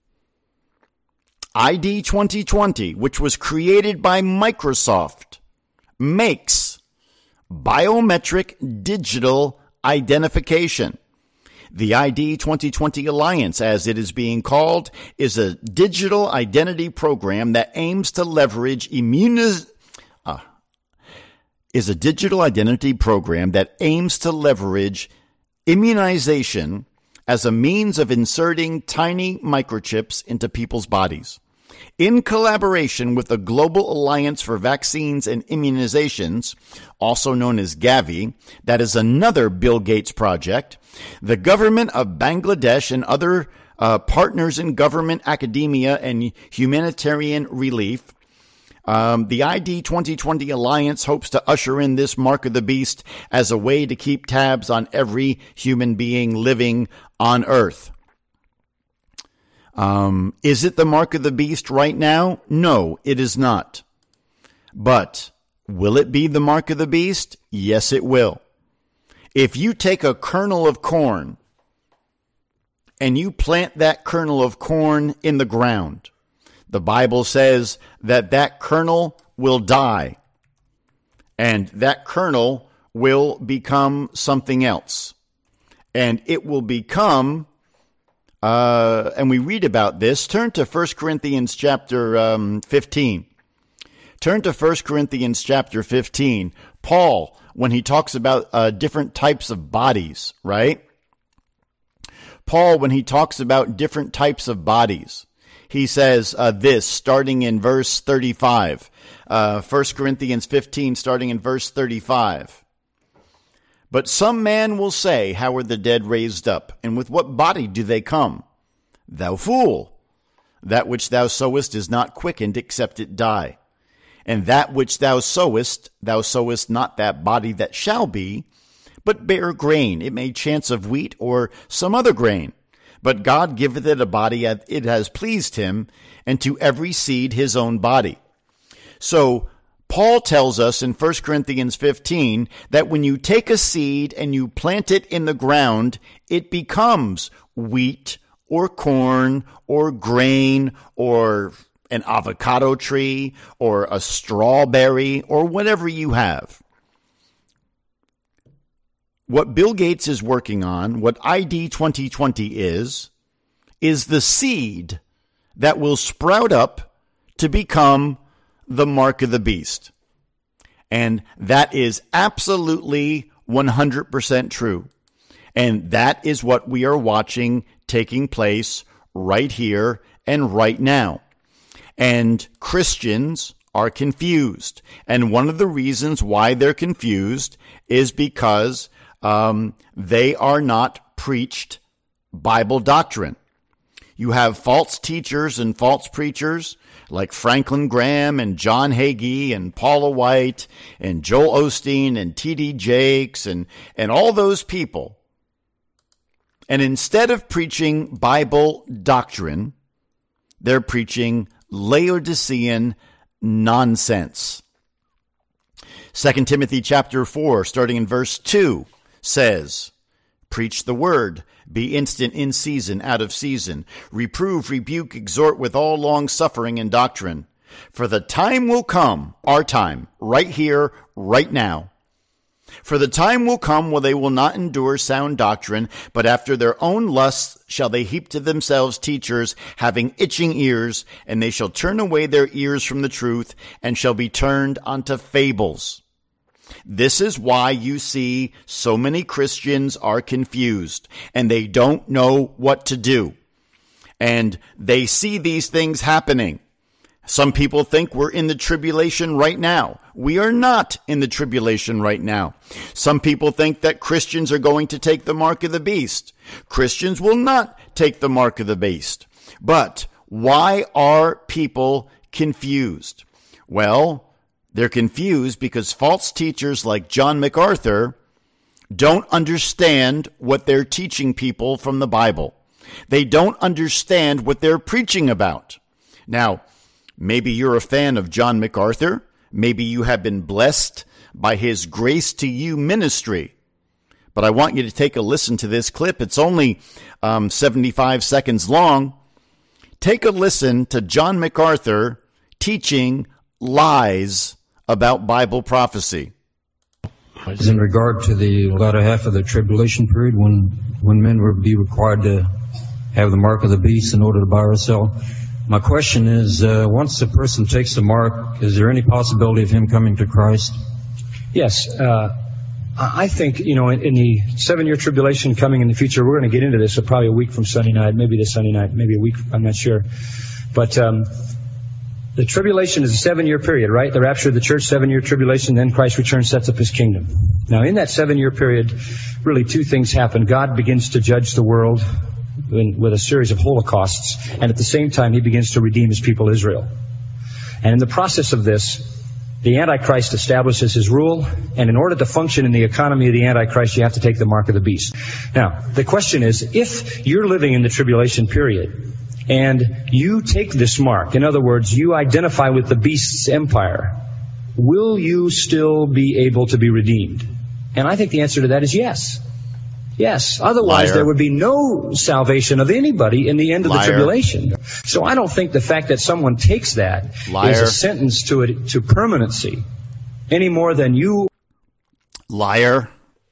I D twenty twenty, which was created by Microsoft, makes biometric digital identification. The I D twenty twenty Alliance, as it is being called, is a digital identity program that aims to leverage immuniz- uh, is a digital identity program that aims to leverage immunization as a means of inserting tiny microchips into people's bodies. In collaboration with the Global Alliance for Vaccines and Immunizations, also known as Gavi, that is another Bill Gates project, the government of Bangladesh and other uh, partners in government, academia, and humanitarian relief, um, the I D twenty twenty Alliance hopes to usher in this mark of the beast as a way to keep tabs on every human being living on Earth. Um, is it the mark of the beast right now? No, it is not. But will it be the mark of the beast? Yes, it will. If you take a kernel of corn and you plant that kernel of corn in the ground, the Bible says that that kernel will die and that kernel will become something else. And it will become Uh, and we read about this. Turn to First Corinthians chapter um, fifteen. Turn to First Corinthians chapter fifteen. Paul, when he talks about uh, different types of bodies, right? Paul, when he talks about different types of bodies, he says uh, this, starting in verse thirty-five. Uh, First Corinthians fifteen, starting in verse thirty-five. But some man will say, how are the dead raised up? And with what body do they come? Thou fool! That which thou sowest is not quickened, except it die. And that which thou sowest, thou sowest not that body that shall be, but bare grain. It may chance of wheat or some other grain. But God giveth it a body as it has pleased him, and to every seed his own body. So, Paul tells us in First Corinthians fifteen that when you take a seed and you plant it in the ground, it becomes wheat or corn or grain or an avocado tree or a strawberry or whatever you have. What Bill Gates is working on, what I D twenty twenty is, is the seed that will sprout up to become the mark of the beast. And that is absolutely one hundred percent true. And that is what we are watching taking place right here and right now. And Christians are confused. And one of the reasons why they're confused is because um, they are not preached Bible doctrine. You have false teachers and false preachers like Franklin Graham and John Hagee and Paula White and Joel Osteen and T D Jakes and, and all those people. And instead of preaching Bible doctrine, they're preaching Laodicean nonsense. Second Timothy chapter four, starting in verse two, says, "Preach the word, be instant in season, out of season. Reprove, rebuke, exhort with all long suffering and doctrine. For the time will come," our time, right here, right now. "For the time will come when they will not endure sound doctrine, but after their own lusts shall they heap to themselves teachers having itching ears, and they shall turn away their ears from the truth, and shall be turned unto fables." This is why you see so many Christians are confused, and they don't know what to do. And they see these things happening. Some people think we're in the tribulation right now. We are not in the tribulation right now. Some people think that Christians are going to take the mark of the beast. Christians will not take the mark of the beast. But why are people confused? Well, they're confused because false teachers like John MacArthur don't understand what they're teaching people from the Bible. They don't understand what they're preaching about. Now, maybe you're a fan of John MacArthur. Maybe you have been blessed by his Grace to You ministry. But I want you to take a listen to this clip. It's only um, seventy-five seconds long. Take a listen to John MacArthur teaching lies about Bible prophecy. It's in regard to the latter half of the tribulation period when, when men will be required to have the mark of the beast in order to buy or sell. My question is, uh, once a person takes the mark, is there any possibility of him coming to Christ? Yes. Uh, I think, you know, in, in the seven-year tribulation coming in the future, we're going to get into this, so probably a week from Sunday night, maybe this Sunday night, maybe a week, I'm not sure. But um, the tribulation is a seven-year period, right? The rapture of the church, seven-year tribulation, then Christ returns, sets up his kingdom. Now, in that seven-year period, really two things happen. God begins to judge the world in, with a series of holocausts, and at the same time, he begins to redeem his people Israel. And in the process of this, the Antichrist establishes his rule, and in order to function in the economy of the Antichrist, you have to take the mark of the beast. Now, the question is, if you're living in the tribulation period, and you take this mark, in other words, you identify with the beast's empire, will you still be able to be redeemed? And I think the answer to that is yes. Yes. Otherwise, Liar. There would be no salvation of anybody in the end of Liar. the tribulation. So I don't think the fact that someone takes that Liar. is a sentence to it to permanency any more than you. Liar.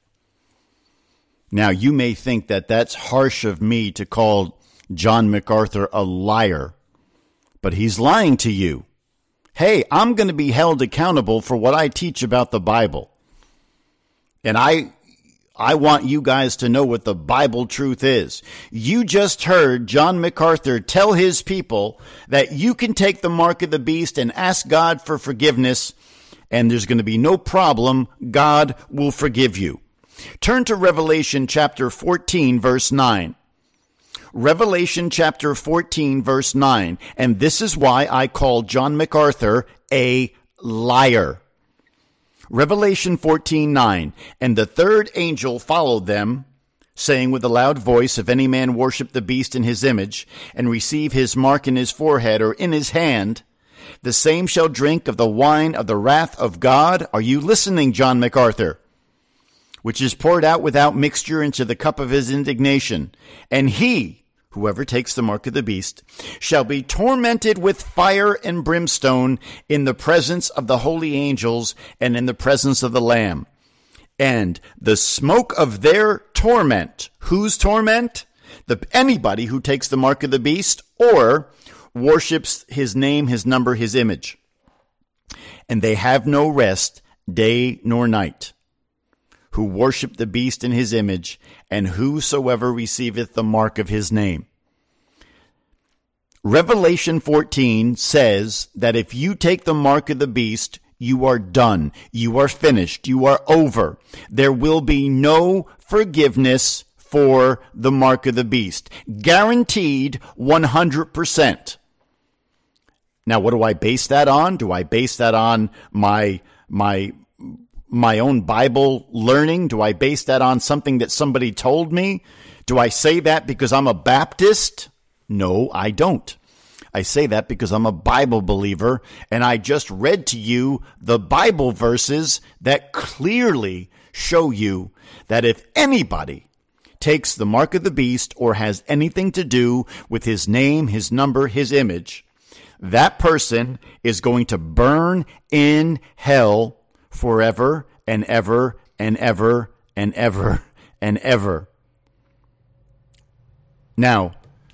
Now, you may think that that's harsh of me to call John MacArthur a liar, but he's lying to you. Hey, I'm going to be held accountable for what I teach about the Bible. And I I want you guys to know what the Bible truth is. You just heard John MacArthur tell his people that you can take the mark of the beast and ask God for forgiveness, and there's going to be no problem. God will forgive you. Turn to Revelation chapter fourteen, verse nine. Revelation chapter fourteen, verse nine. And this is why I call John MacArthur a liar. Revelation fourteen, nine. And the third angel followed them, saying with a loud voice, if any man worship the beast in his image, and receive his mark in his forehead or in his hand, the same shall drink of the wine of the wrath of God. Are you listening, John MacArthur? Which is poured out without mixture into the cup of his indignation. And he, whoever takes the mark of the beast, shall be tormented with fire and brimstone in the presence of the holy angels and in the presence of the Lamb. And the smoke of their torment, whose torment? The, anybody who takes the mark of the beast or worships his name, his number, his image. And they have no rest day nor night, who worship the beast in his image, and whosoever receiveth the mark of his name. Revelation fourteen says that if you take the mark of the beast, you are done. You are finished. You are over. There will be no forgiveness for the mark of the beast. Guaranteed one hundred percent. Now, what do I base that on? Do I base that on my, my, my own Bible learning? Do I base that on something that somebody told me? Do I say that because I'm a Baptist? No, I don't. I say that because I'm a Bible believer, and I just read to you the Bible verses that clearly show you that if anybody takes the mark of the beast or has anything to do with his name, his number, his image, that person is going to burn in hell forever and ever and ever and ever and ever. Now,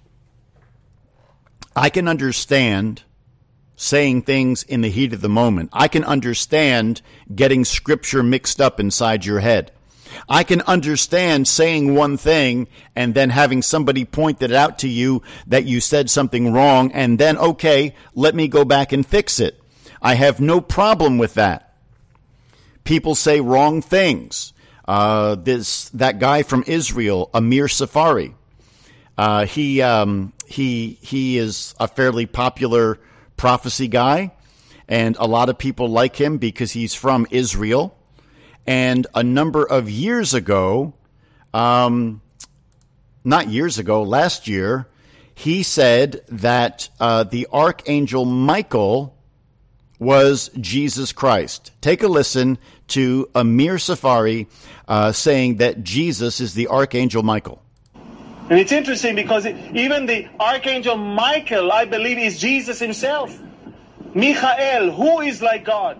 I can understand saying things in the heat of the moment. I can understand getting scripture mixed up inside your head. I can understand saying one thing and then having somebody point it out to you that you said something wrong, and then, okay, let me go back and fix it. I have no problem with that. People say wrong things. Uh, this that guy from Israel, Amir Safari, uh, he um, he he is a fairly popular prophecy guy, and a lot of people like him because he's from Israel. And a number of years ago, um, not years ago, last year, he said that uh, the Archangel Michael was Jesus Christ. Take a listen to Amir Safari uh, saying that Jesus is the Archangel Michael. And it's interesting because it, even the Archangel Michael, I believe, is Jesus himself. Michael, who is like God?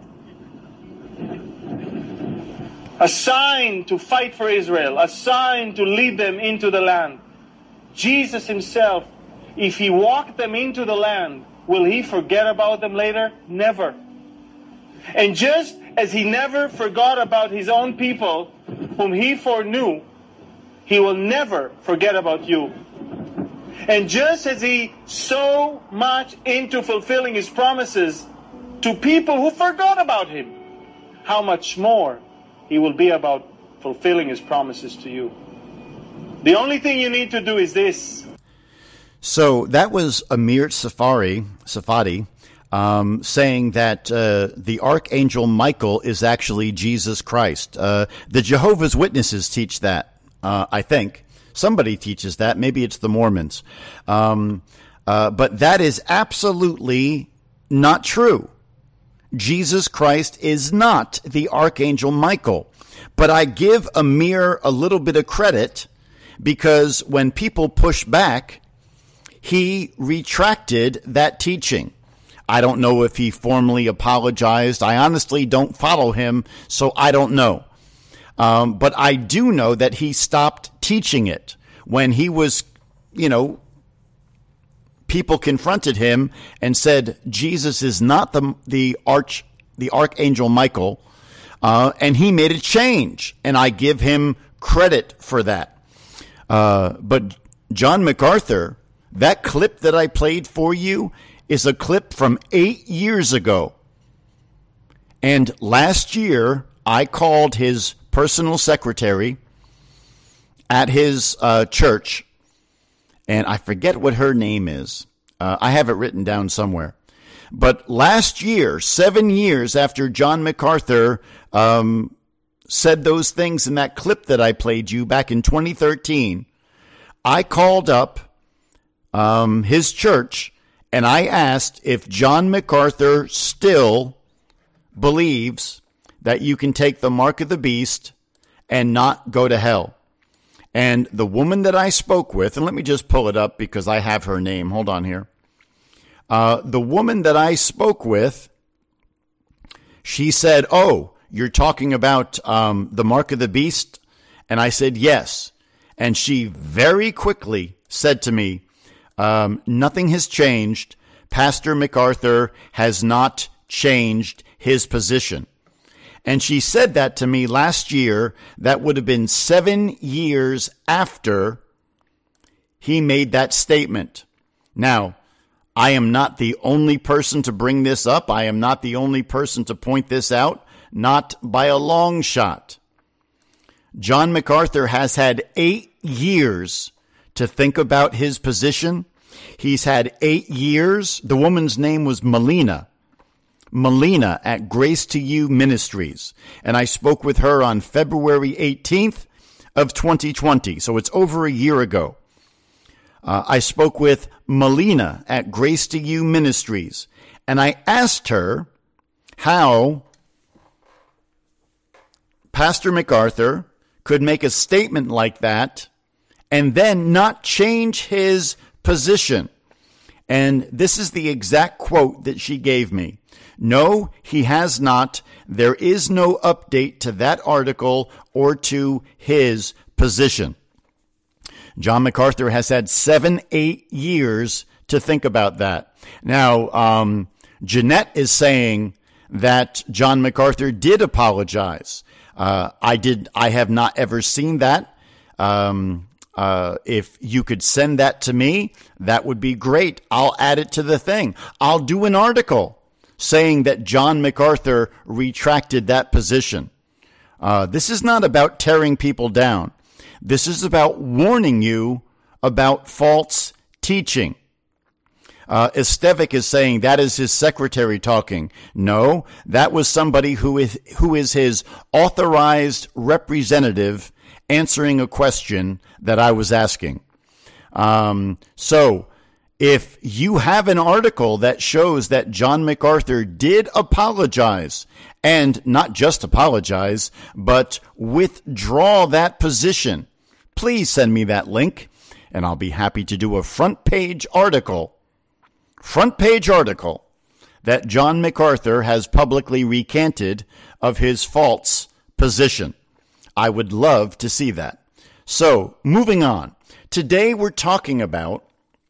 Assigned to fight for Israel, assigned to lead them into the land. Jesus himself, if he walked them into the land, will he forget about them later? Never. And just as he never forgot about his own people, whom he foreknew, he will never forget about you. And just as he so much into fulfilling his promises to people who forgot about him, how much more he will be about fulfilling his promises to you. The only thing you need to do is this. So that was Amir Safari, Safadi, um, saying that uh, the Archangel Michael is actually Jesus Christ. Uh, the Jehovah's Witnesses teach that, uh, I think. Somebody teaches that. Maybe it's the Mormons. Um, uh, but that is absolutely not true. Jesus Christ is not the Archangel Michael. But I give Amir a little bit of credit because when people push back, he retracted that teaching. I don't know if he formally apologized. I honestly don't follow him, so I don't know. Um, but I do know that he stopped teaching it when he was, you know, people confronted him and said, Jesus is not the the arch the Archangel Michael, uh, and he made a change, and I give him credit for that. Uh, but John MacArthur, that clip that I played for you is a clip from eight years ago. And last year, I called his personal secretary at his uh, church, and I forget what her name is. Uh, I have it written down somewhere. But last year, seven years after John MacArthur um, said those things in that clip that I played you back in twenty thirteen, I called up um, his church and I asked if John MacArthur still believes that you can take the mark of the beast and not go to hell. And the woman that I spoke with, and let me just pull it up because I have her name. Hold on here. Uh, the woman that I spoke with, she said, oh, you're talking about um, the mark of the beast? And I said, yes. And she very quickly said to me, um, nothing has changed. Pastor MacArthur has not changed his position. And she said that to me last year. That would have been seven years after he made that statement. Now, I am not the only person to bring this up. I am not the only person to point this out, not by a long shot. John MacArthur has had eight years to think about his position. He's had eight years. The woman's name was Melina. Melina at Grace to You Ministries. And I spoke with her on February eighteenth of twenty twenty. So it's over a year ago. Uh, I spoke with Melina at Grace to You Ministries. And I asked her how Pastor MacArthur could make a statement like that and then not change his position. And this is the exact quote that she gave me. No, he has not. There is no update to that article or to his position. John MacArthur has had seven, eight years to think about that. Now, um, Jeanette is saying that John MacArthur did apologize. Uh, I did. I have not ever seen that. Um, uh, if you could send that to me, that would be great. I'll add it to the thing. I'll do an article saying that John MacArthur retracted that position. Uh, this is not about tearing people down. This is about warning you about false teaching. Uh, Estevic is saying that is his secretary talking. No, that was somebody who is, who is his authorized representative answering a question that I was asking. Um, so if you have an article that shows that John MacArthur did apologize, and not just apologize, but withdraw that position, please send me that link, and I'll be happy to do a front page article, front page article that John MacArthur has publicly recanted of his false position. I would love to see that. So, moving on. Today we're talking about,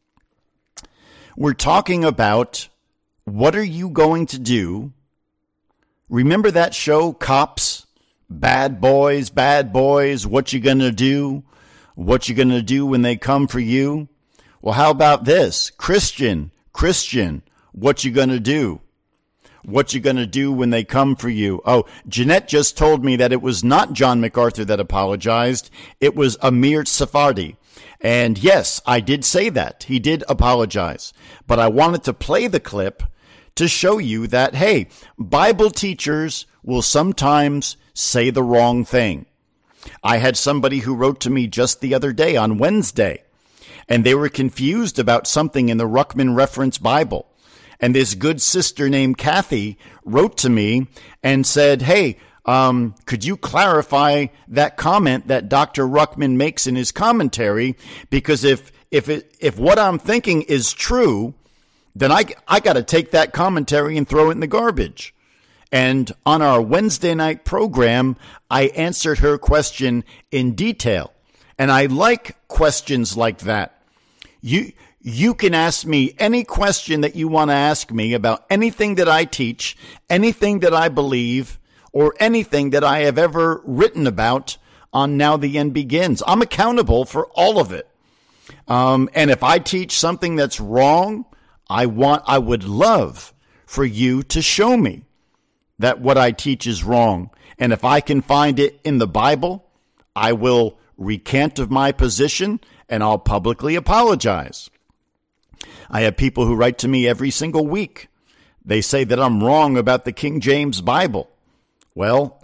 we're talking about what are you going to do? Remember that show, Cops? Bad boys, bad boys, what you gonna do? What you gonna do when they come for you? Well, how about this? Christian, Christian, what you gonna do? What you gonna do when they come for you? Oh, Jeanette just told me that it was not John MacArthur that apologized. It was Amir Sephardi. And yes, I did say that. He did apologize. But I wanted to play the clip to show you that, hey, Bible teachers will sometimes say the wrong thing. I had somebody who wrote to me just the other day on Wednesday, and they were confused about something in the Ruckman Reference Bible. And this good sister named Kathy wrote to me and said, hey, um, could you clarify that comment that Doctor Ruckman makes in his commentary? Because if if it, if what I'm thinking is true, then I, I got to take that commentary and throw it in the garbage. And on our Wednesday night program, I answered her question in detail. And I like questions like that. You you can ask me any question that you want to ask me about anything that I teach, anything that I believe, or anything that I have ever written about on Now the End Begins. I'm accountable for all of it. Um, and if I teach something that's wrong, I want, I would love for you to show me that what I teach is wrong. And if I can find it in the Bible, I will recant of my position and I'll publicly apologize. I have people who write to me every single week. They say that I'm wrong about the King James Bible. Well,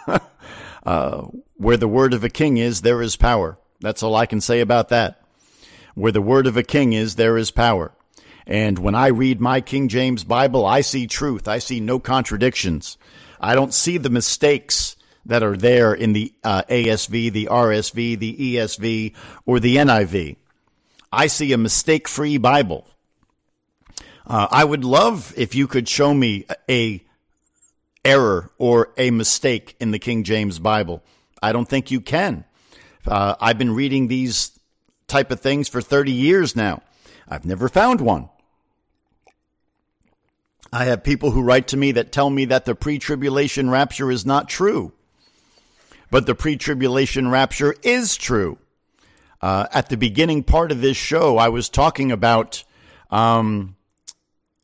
uh, where the word of a king is, there is power. That's all I can say about that. Where the word of a king is, there is power. And when I read my King James Bible, I see truth. I see no contradictions. I don't see the mistakes that are there in the uh, A S V, the R S V, the E S V, or the N I V. I see a mistake-free Bible. Uh, I would love if you could show me a error or a mistake in the King James Bible. I don't think you can. Uh, I've been reading these type of things for thirty years now. I've never found one. I have people who write to me that tell me that the pre-tribulation rapture is not true. But the pre-tribulation rapture is true. Uh, at the beginning part of this show, I was talking about um,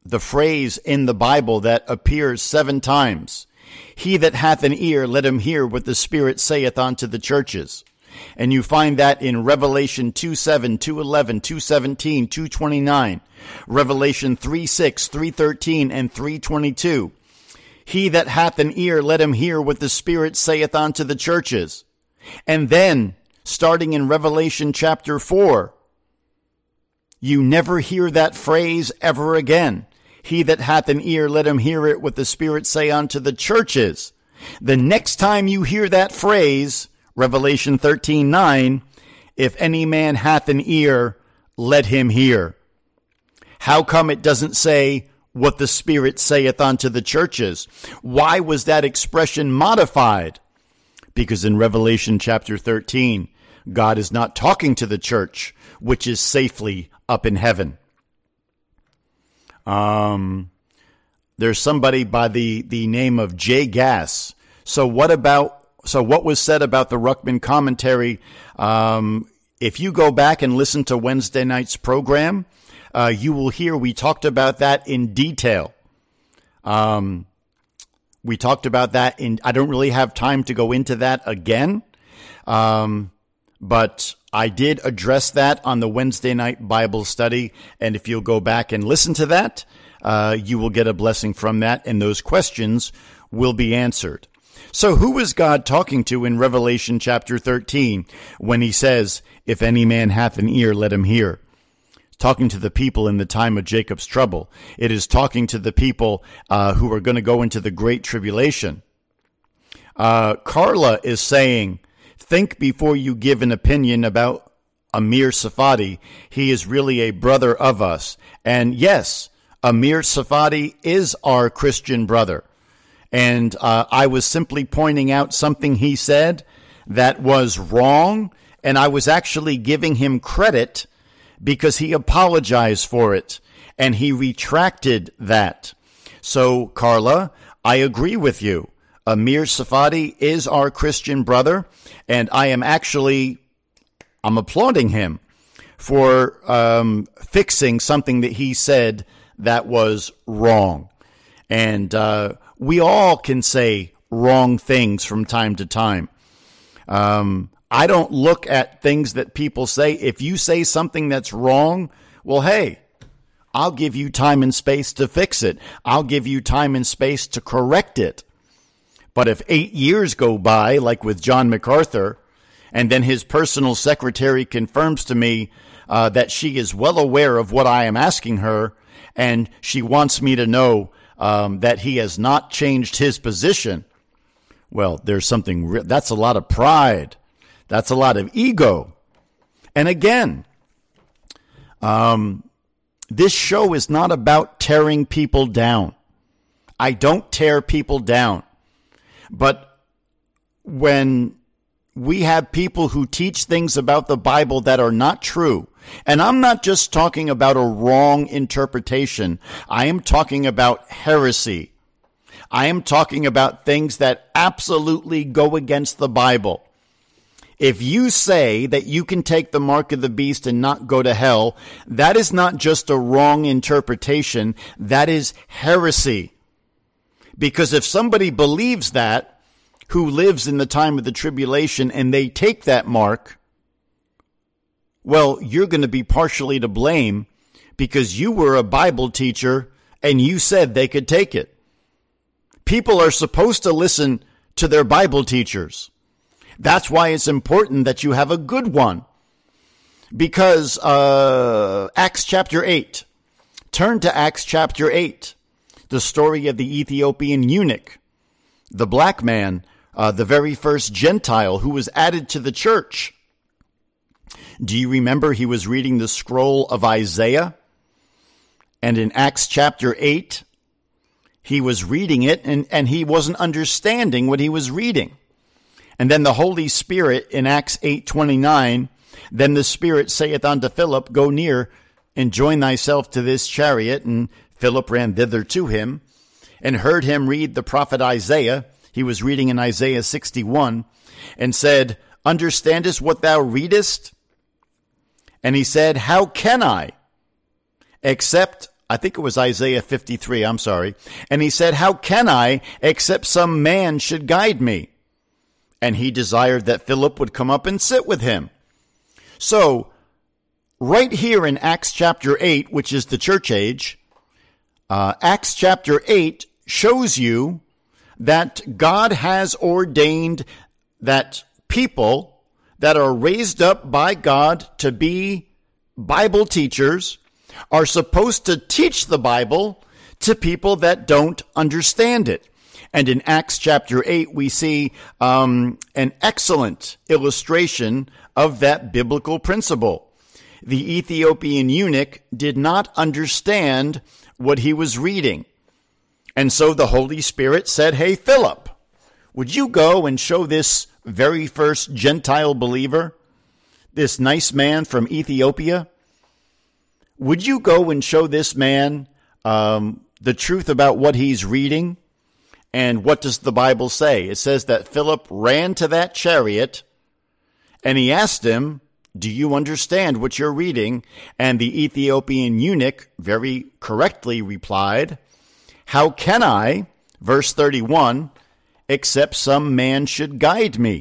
the phrase in the Bible that appears seven times. He that hath an ear, let him hear what the Spirit saith unto the churches. And you find that in Revelation two seven, two eleven, two seventeen, two twenty-nine, Revelation three six, three thirteen, and three twenty-two. He that hath an ear, let him hear what the Spirit saith unto the churches. And then, starting in Revelation chapter four, you never hear that phrase ever again. He that hath an ear, let him hear it what the Spirit say unto the churches. The next time you hear that phrase, Revelation thirteen nine, if any man hath an ear, let him hear. How come it doesn't say what the Spirit saith unto the churches? Why was that expression modified? Because in Revelation chapter thirteen, God is not talking to the church, which is safely up in heaven. Um, there's somebody by the, the name of Jay Gass. So what about So what was said about the Ruckman commentary? Um, if you go back and listen to Wednesday night's program, uh, you will hear we talked about that in detail. Um, we talked about that in, I don't really have time to go into that again. Um, but I did address that on the Wednesday night Bible study. And if you'll go back and listen to that, uh, you will get a blessing from that. And those questions will be answered. So who is God talking to in Revelation chapter thirteen when he says, if any man hath an ear, let him hear? Talking to the people in the time of Jacob's trouble. It is talking to the people uh, who are going to go into the great tribulation. Uh, Carla is saying, think before you give an opinion about Amir Safadi. He is really a brother of us. And yes, Amir Safadi is our Christian brother. And uh, I was simply pointing out something he said that was wrong, and I was actually giving him credit because he apologized for it, and he retracted that. So, Carla, I agree with you. Amir Safadi is our Christian brother, and I am actually, I'm applauding him for um, fixing something that he said that was wrong. And uh, we all can say wrong things from time to time. Um, I don't look at things that people say. If you say something that's wrong, well, hey, I'll give you time and space to fix it. I'll give you time and space to correct it. But if eight years go by, like with John MacArthur, and then his personal secretary confirms to me uh, that she is well aware of what I am asking her, and she wants me to know Um, that he has not changed his position, well, there's something, re- that's a lot of pride. That's a lot of ego. And again, um, this show is not about tearing people down. I don't tear people down. But when we have people who teach things about the Bible that are not true, and I'm not just talking about a wrong interpretation. I am talking about heresy. I am talking about things that absolutely go against the Bible. If you say that you can take the mark of the beast and not go to hell, that is not just a wrong interpretation. That is heresy. Because if somebody believes that, who lives in the time of the tribulation, and they take that mark, well, you're going to be partially to blame because you were a Bible teacher and you said they could take it. People are supposed to listen to their Bible teachers. That's why it's important that you have a good one. Because uh, Acts chapter eight. Turn to Acts chapter eight. The story of the Ethiopian eunuch, the black man, uh, the very first Gentile who was added to the church. Do you remember he was reading the scroll of Isaiah? And in Acts chapter eight, he was reading it and, and he wasn't understanding what he was reading. And then the Holy Spirit in Acts eight twenty-nine, then the Spirit saith unto Philip, go near and join thyself to this chariot. And Philip ran thither to him and heard him read the prophet Isaiah. He was reading in Isaiah sixty-one and said, understandest what thou readest? And he said, how can I, except I think it was Isaiah fifty-three, I'm sorry. And he said, how can I, except some man should guide me? And he desired that Philip would come up and sit with him. So, right here in Acts chapter eight, which is the church age, uh, Acts chapter eight shows you that God has ordained that people that are raised up by God to be Bible teachers are supposed to teach the Bible to people that don't understand it. And in Acts chapter eight, we see um, an excellent illustration of that biblical principle. The Ethiopian eunuch did not understand what he was reading. And so the Holy Spirit said, hey, Philip, would you go and show this very first Gentile believer, this nice man from Ethiopia, would you go and show this man um, the truth about what he's reading? And what does the Bible say? It says that Philip ran to that chariot and he asked him, do you understand what you're reading? And the Ethiopian eunuch very correctly replied, how can I, verse thirty-one, except some man should guide me?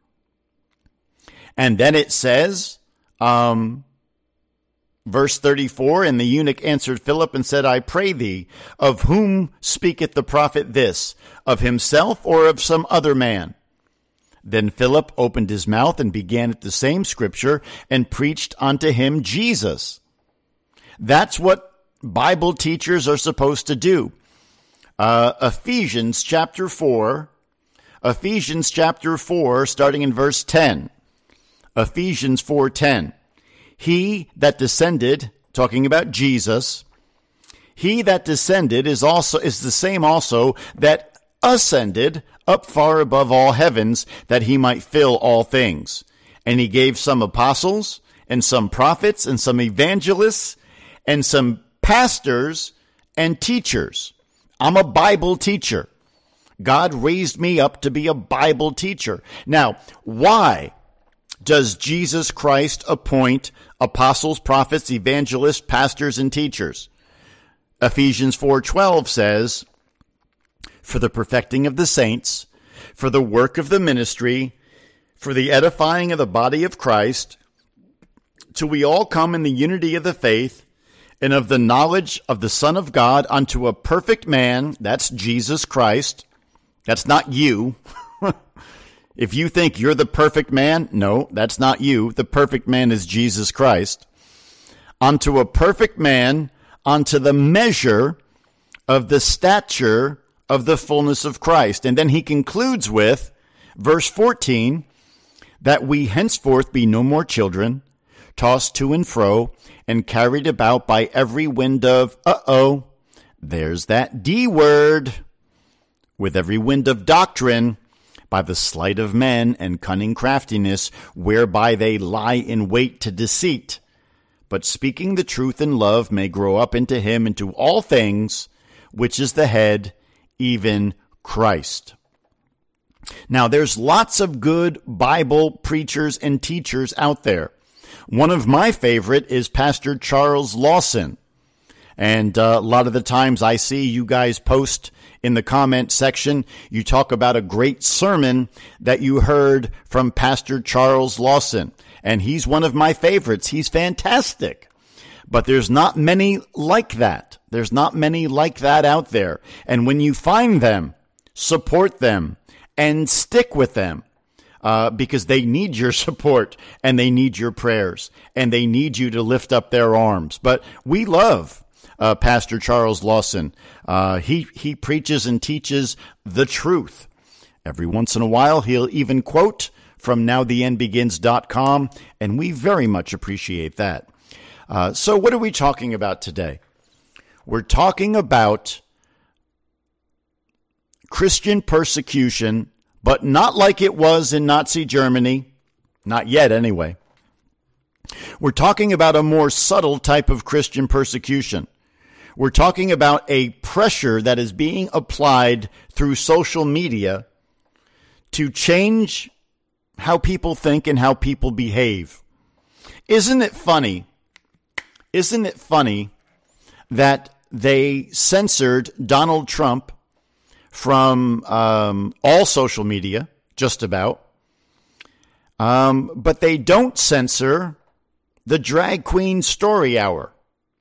And then it says, um, verse thirty-four, and the eunuch answered Philip and said, I pray thee, of whom speaketh the prophet this, of himself or of some other man? Then Philip opened his mouth and began at the same scripture and preached unto him Jesus. That's what Bible teachers are supposed to do. Uh, Ephesians chapter four, Ephesians chapter four, starting in verse ten. Ephesians four ten. He that descended, talking about Jesus, he that descended is also is the same also that ascended up far above all heavens, that he might fill all things. And he gave some apostles, and some prophets, and some evangelists, and some pastors and teachers. I'm a Bible teacher. God raised me up to be a Bible teacher. Now, why does Jesus Christ appoint apostles, prophets, evangelists, pastors, and teachers? Ephesians four twelve says, for the perfecting of the saints, for the work of the ministry, for the edifying of the body of Christ, till we all come in the unity of the faith and of the knowledge of the Son of God unto a perfect man, that's Jesus Christ. That's not you. If you think you're the perfect man, no, that's not you. The perfect man is Jesus Christ. Unto a perfect man, unto the measure of the stature of the fullness of Christ. And then he concludes with verse fourteen, that we henceforth be no more children, tossed to and fro, and carried about by every wind of, uh-oh, there's that D word, with every wind of doctrine, by the sleight of men and cunning craftiness, whereby they lie in wait to deceit. But speaking the truth in love may grow up into him into all things, which is the head, even Christ. Now, there's lots of good Bible preachers and teachers out there. One of my favorite is Pastor Charles Lawson. And uh, a lot of the times I see you guys post in the comment section, you talk about a great sermon that you heard from Pastor Charles Lawson. And he's one of my favorites. He's fantastic. But there's not many like that. There's not many like that out there. And when you find them, support them and stick with them. Uh, because they need your support and they need your prayers and they need you to lift up their arms. But we love uh, Pastor Charles Lawson. Uh, he, he preaches and teaches the truth. Every once in a while, he'll even quote from now the end begins dot com, and we very much appreciate that. Uh, so what are we talking about today? We're talking about Christian persecution, but not like it was in Nazi Germany. Not yet, anyway. We're talking about a more subtle type of Christian persecution. We're talking about a pressure that is being applied through social media to change how people think and how people behave. Isn't it funny? Isn't it funny that they censored Donald Trump from um, all social media, just about. Um, but they don't censor the Drag Queen Story Hour.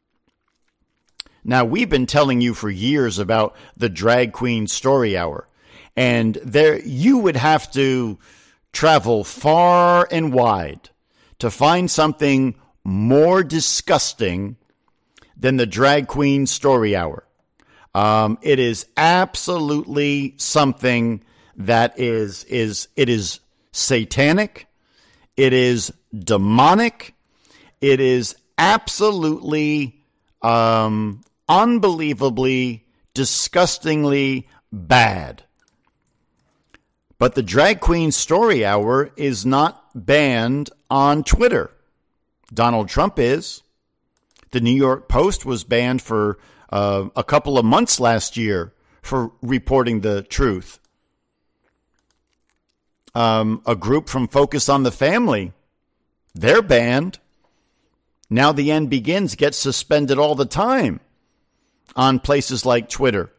Now, we've been telling you for years about the Drag Queen Story Hour. And there, you would have to travel far and wide to find something more disgusting than the Drag Queen Story Hour. Um, it is absolutely something that is, is, it is satanic. It is demonic. It is absolutely, um, unbelievably, disgustingly bad. But the Drag Queen Story Hour is not banned on Twitter. Donald Trump is. The New York Post was banned for uh, a couple of months last year for reporting the truth. Um, a group from Focus on the Family, they're banned. Now the End Begins gets suspended all the time on places like Twitter.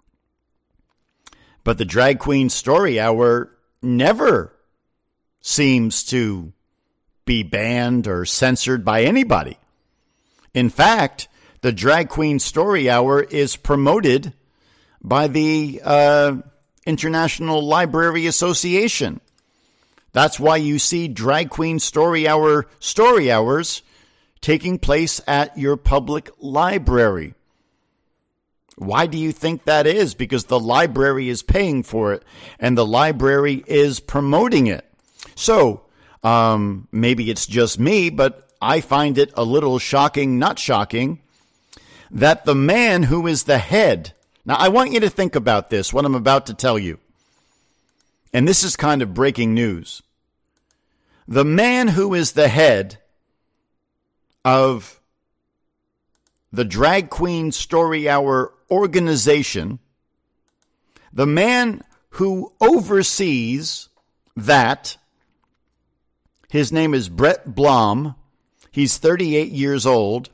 But the Drag Queen Story Hour never seems to be banned or censored by anybody. In fact, the Drag Queen Story Hour is promoted by the uh, International Library Association. That's why you see Drag Queen Story Hour story hours taking place at your public library. Why do you think that is? Because the library is paying for it and the library is promoting it. So um, maybe it's just me, but I find it a little shocking, not shocking, that the man who is the head. Now, I want you to think about this, what I'm about to tell you. And this is kind of breaking news. The man who is the head of the Drag Queen Story Hour organization, the man who oversees that, his name is Brett Blom. He's thirty-eight years old,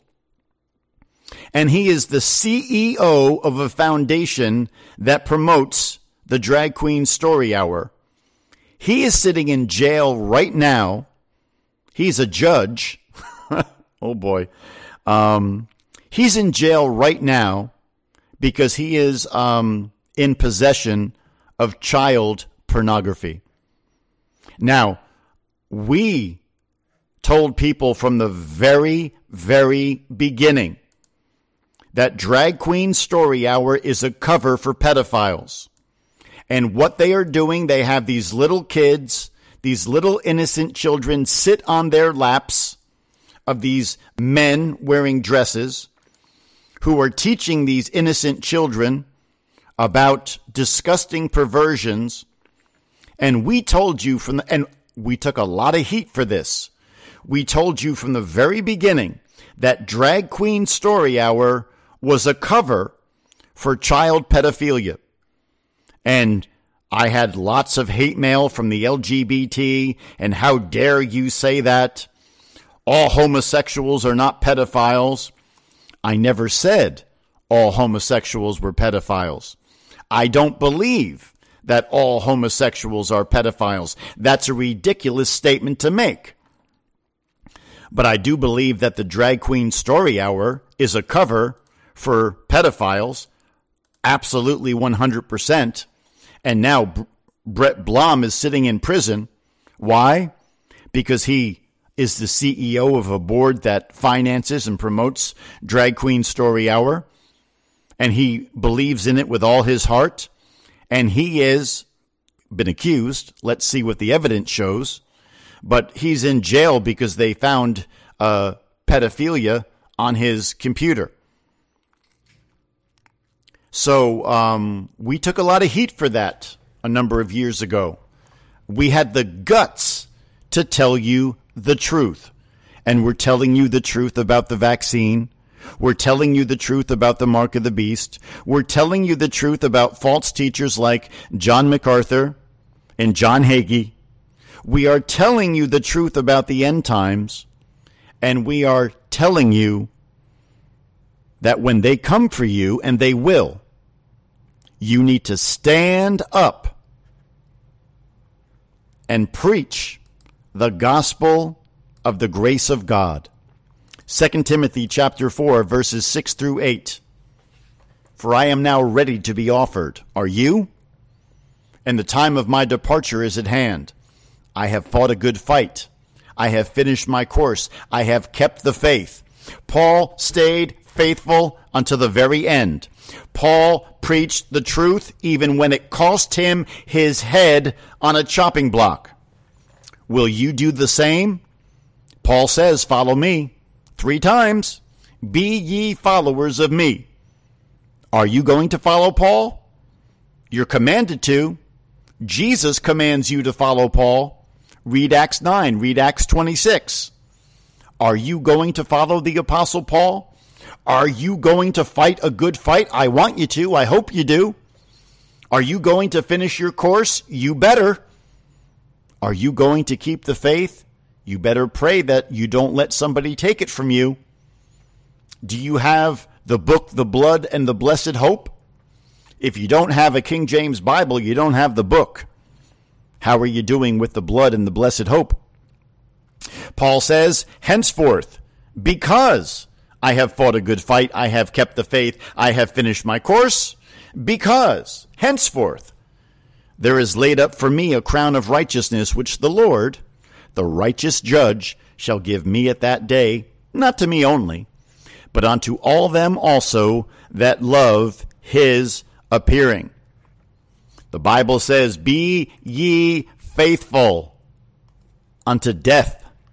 and he is the C E O of a foundation that promotes the Drag Queen Story Hour. He is sitting in jail right now. He's a judge. Oh, boy. Um, he's in jail right now because he is um, in possession of child pornography. Now, we told people from the very, very beginning that Drag Queen Story Hour is a cover for pedophiles. And what they are doing, they have these little kids, these little innocent children sit on their laps of these men wearing dresses who are teaching these innocent children about disgusting perversions. And we told you from the, and we took a lot of heat for this. We told you from the very beginning that Drag Queen Story Hour was a cover for child pedophilia. And I had lots of hate mail from the L G B T, and how dare you say that? All homosexuals are not pedophiles. I never said all homosexuals were pedophiles. I don't believe that all homosexuals are pedophiles. That's a ridiculous statement to make. But I do believe that the Drag Queen Story Hour is a cover for pedophiles, absolutely one hundred percent. And now B- Brett Blom is sitting in prison. Why? Because he is the C E O of a board that finances and promotes Drag Queen Story Hour. And he believes in it with all his heart. And he is been accused. Let's see what the evidence shows. But he's in jail because they found uh, pedophilia on his computer. So um, we took a lot of heat for that a number of years ago. We had the guts to tell you the truth. And we're telling you the truth about the vaccine. We're telling you the truth about the mark of the beast. We're telling you the truth about false teachers like John MacArthur and John Hagee. We are telling you the truth about the end times. And we are telling you that when they come for you, and they will, you need to stand up and preach the gospel of the grace of God. Second Timothy chapter four, verses six through eight. For I am now ready to be offered. Are you? And the time of my departure is at hand. I have fought a good fight. I have finished my course. I have kept the faith. Paul stayed faithful unto the very end. Paul preached the truth even when it cost him his head on a chopping block. Will you do the same? Paul says, follow me. Three times. Be ye followers of me. Are you going to follow Paul? You're commanded to. Jesus commands you to follow Paul. Read Acts nine. Read Acts twenty-six. Are you going to follow the Apostle Paul? Are you going to fight a good fight? I want you to. I hope you do. Are you going to finish your course? You better. Are you going to keep the faith? You better pray that you don't let somebody take it from you. Do you have the book, the blood, and the blessed hope? If you don't have a King James Bible, you don't have the book. How are you doing with the blood and the blessed hope? Paul says, henceforth, because I have fought a good fight, I have kept the faith, I have finished my course, because henceforth there is laid up for me a crown of righteousness, which the Lord, the righteous judge, shall give me at that day, not to me only, but unto all them also that love his appearing. The Bible says, be ye faithful unto death.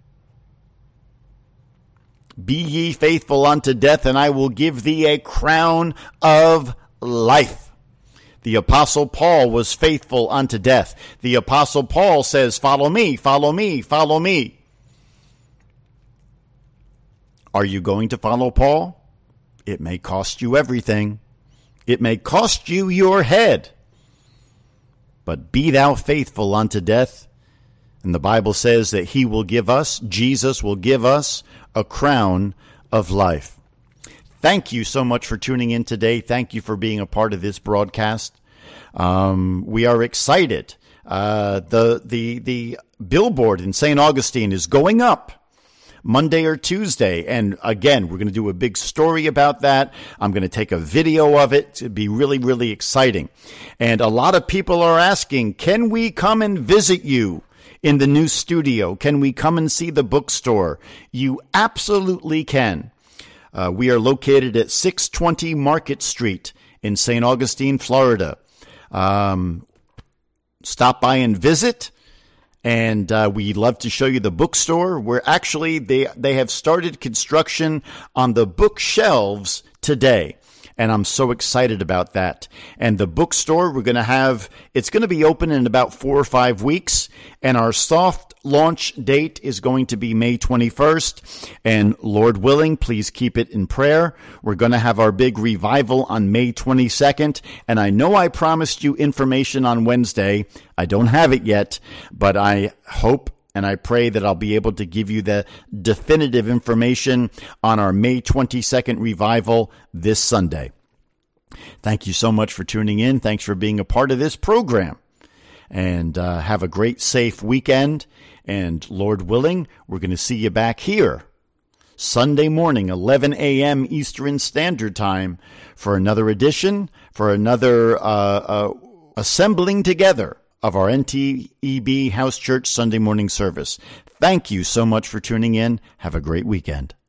Be ye faithful unto death, and I will give thee a crown of life. The Apostle Paul was faithful unto death. The Apostle Paul says, follow me, follow me, follow me. Are you going to follow Paul? It may cost you everything. It may cost you your head. But be thou faithful unto death. And the Bible says that he will give us, Jesus will give us, a crown of life. Thank you so much for tuning in today. Thank you for being a part of this broadcast. Um, we are excited. Uh, the, the, the billboard in Saint Augustine is going up Monday or Tuesday. And again, we're going to do a big story about that. I'm going to take a video of it. It'd be really, really exciting. And a lot of people are asking, can we come and visit you in the new studio? Can we come and see the bookstore? You absolutely can. Uh, we are located at six twenty Market Street in Saint Augustine, Florida. Um, stop by and visit. And uh, we'd love to show you the bookstore, where actually they, they have started construction on the bookshelves today. And I'm so excited about that. And the bookstore, we're going to have, it's going to be open in about four or five weeks. And our soft launch date is going to be May twenty-first. And Lord willing, please keep it in prayer. We're going to have our big revival on May twenty-second. And I know I promised you information on Wednesday. I don't have it yet, but I hope and I pray that I'll be able to give you the definitive information on our May twenty-second revival this Sunday. Thank you so much for tuning in. Thanks for being a part of this program. And uh, have a great, safe weekend. And Lord willing, we're going to see you back here Sunday morning, eleven a.m. Eastern Standard Time, for another edition, for another uh, uh, assembling together of our N T E B House Church Sunday morning service. Thank you so much for tuning in. Have a great weekend.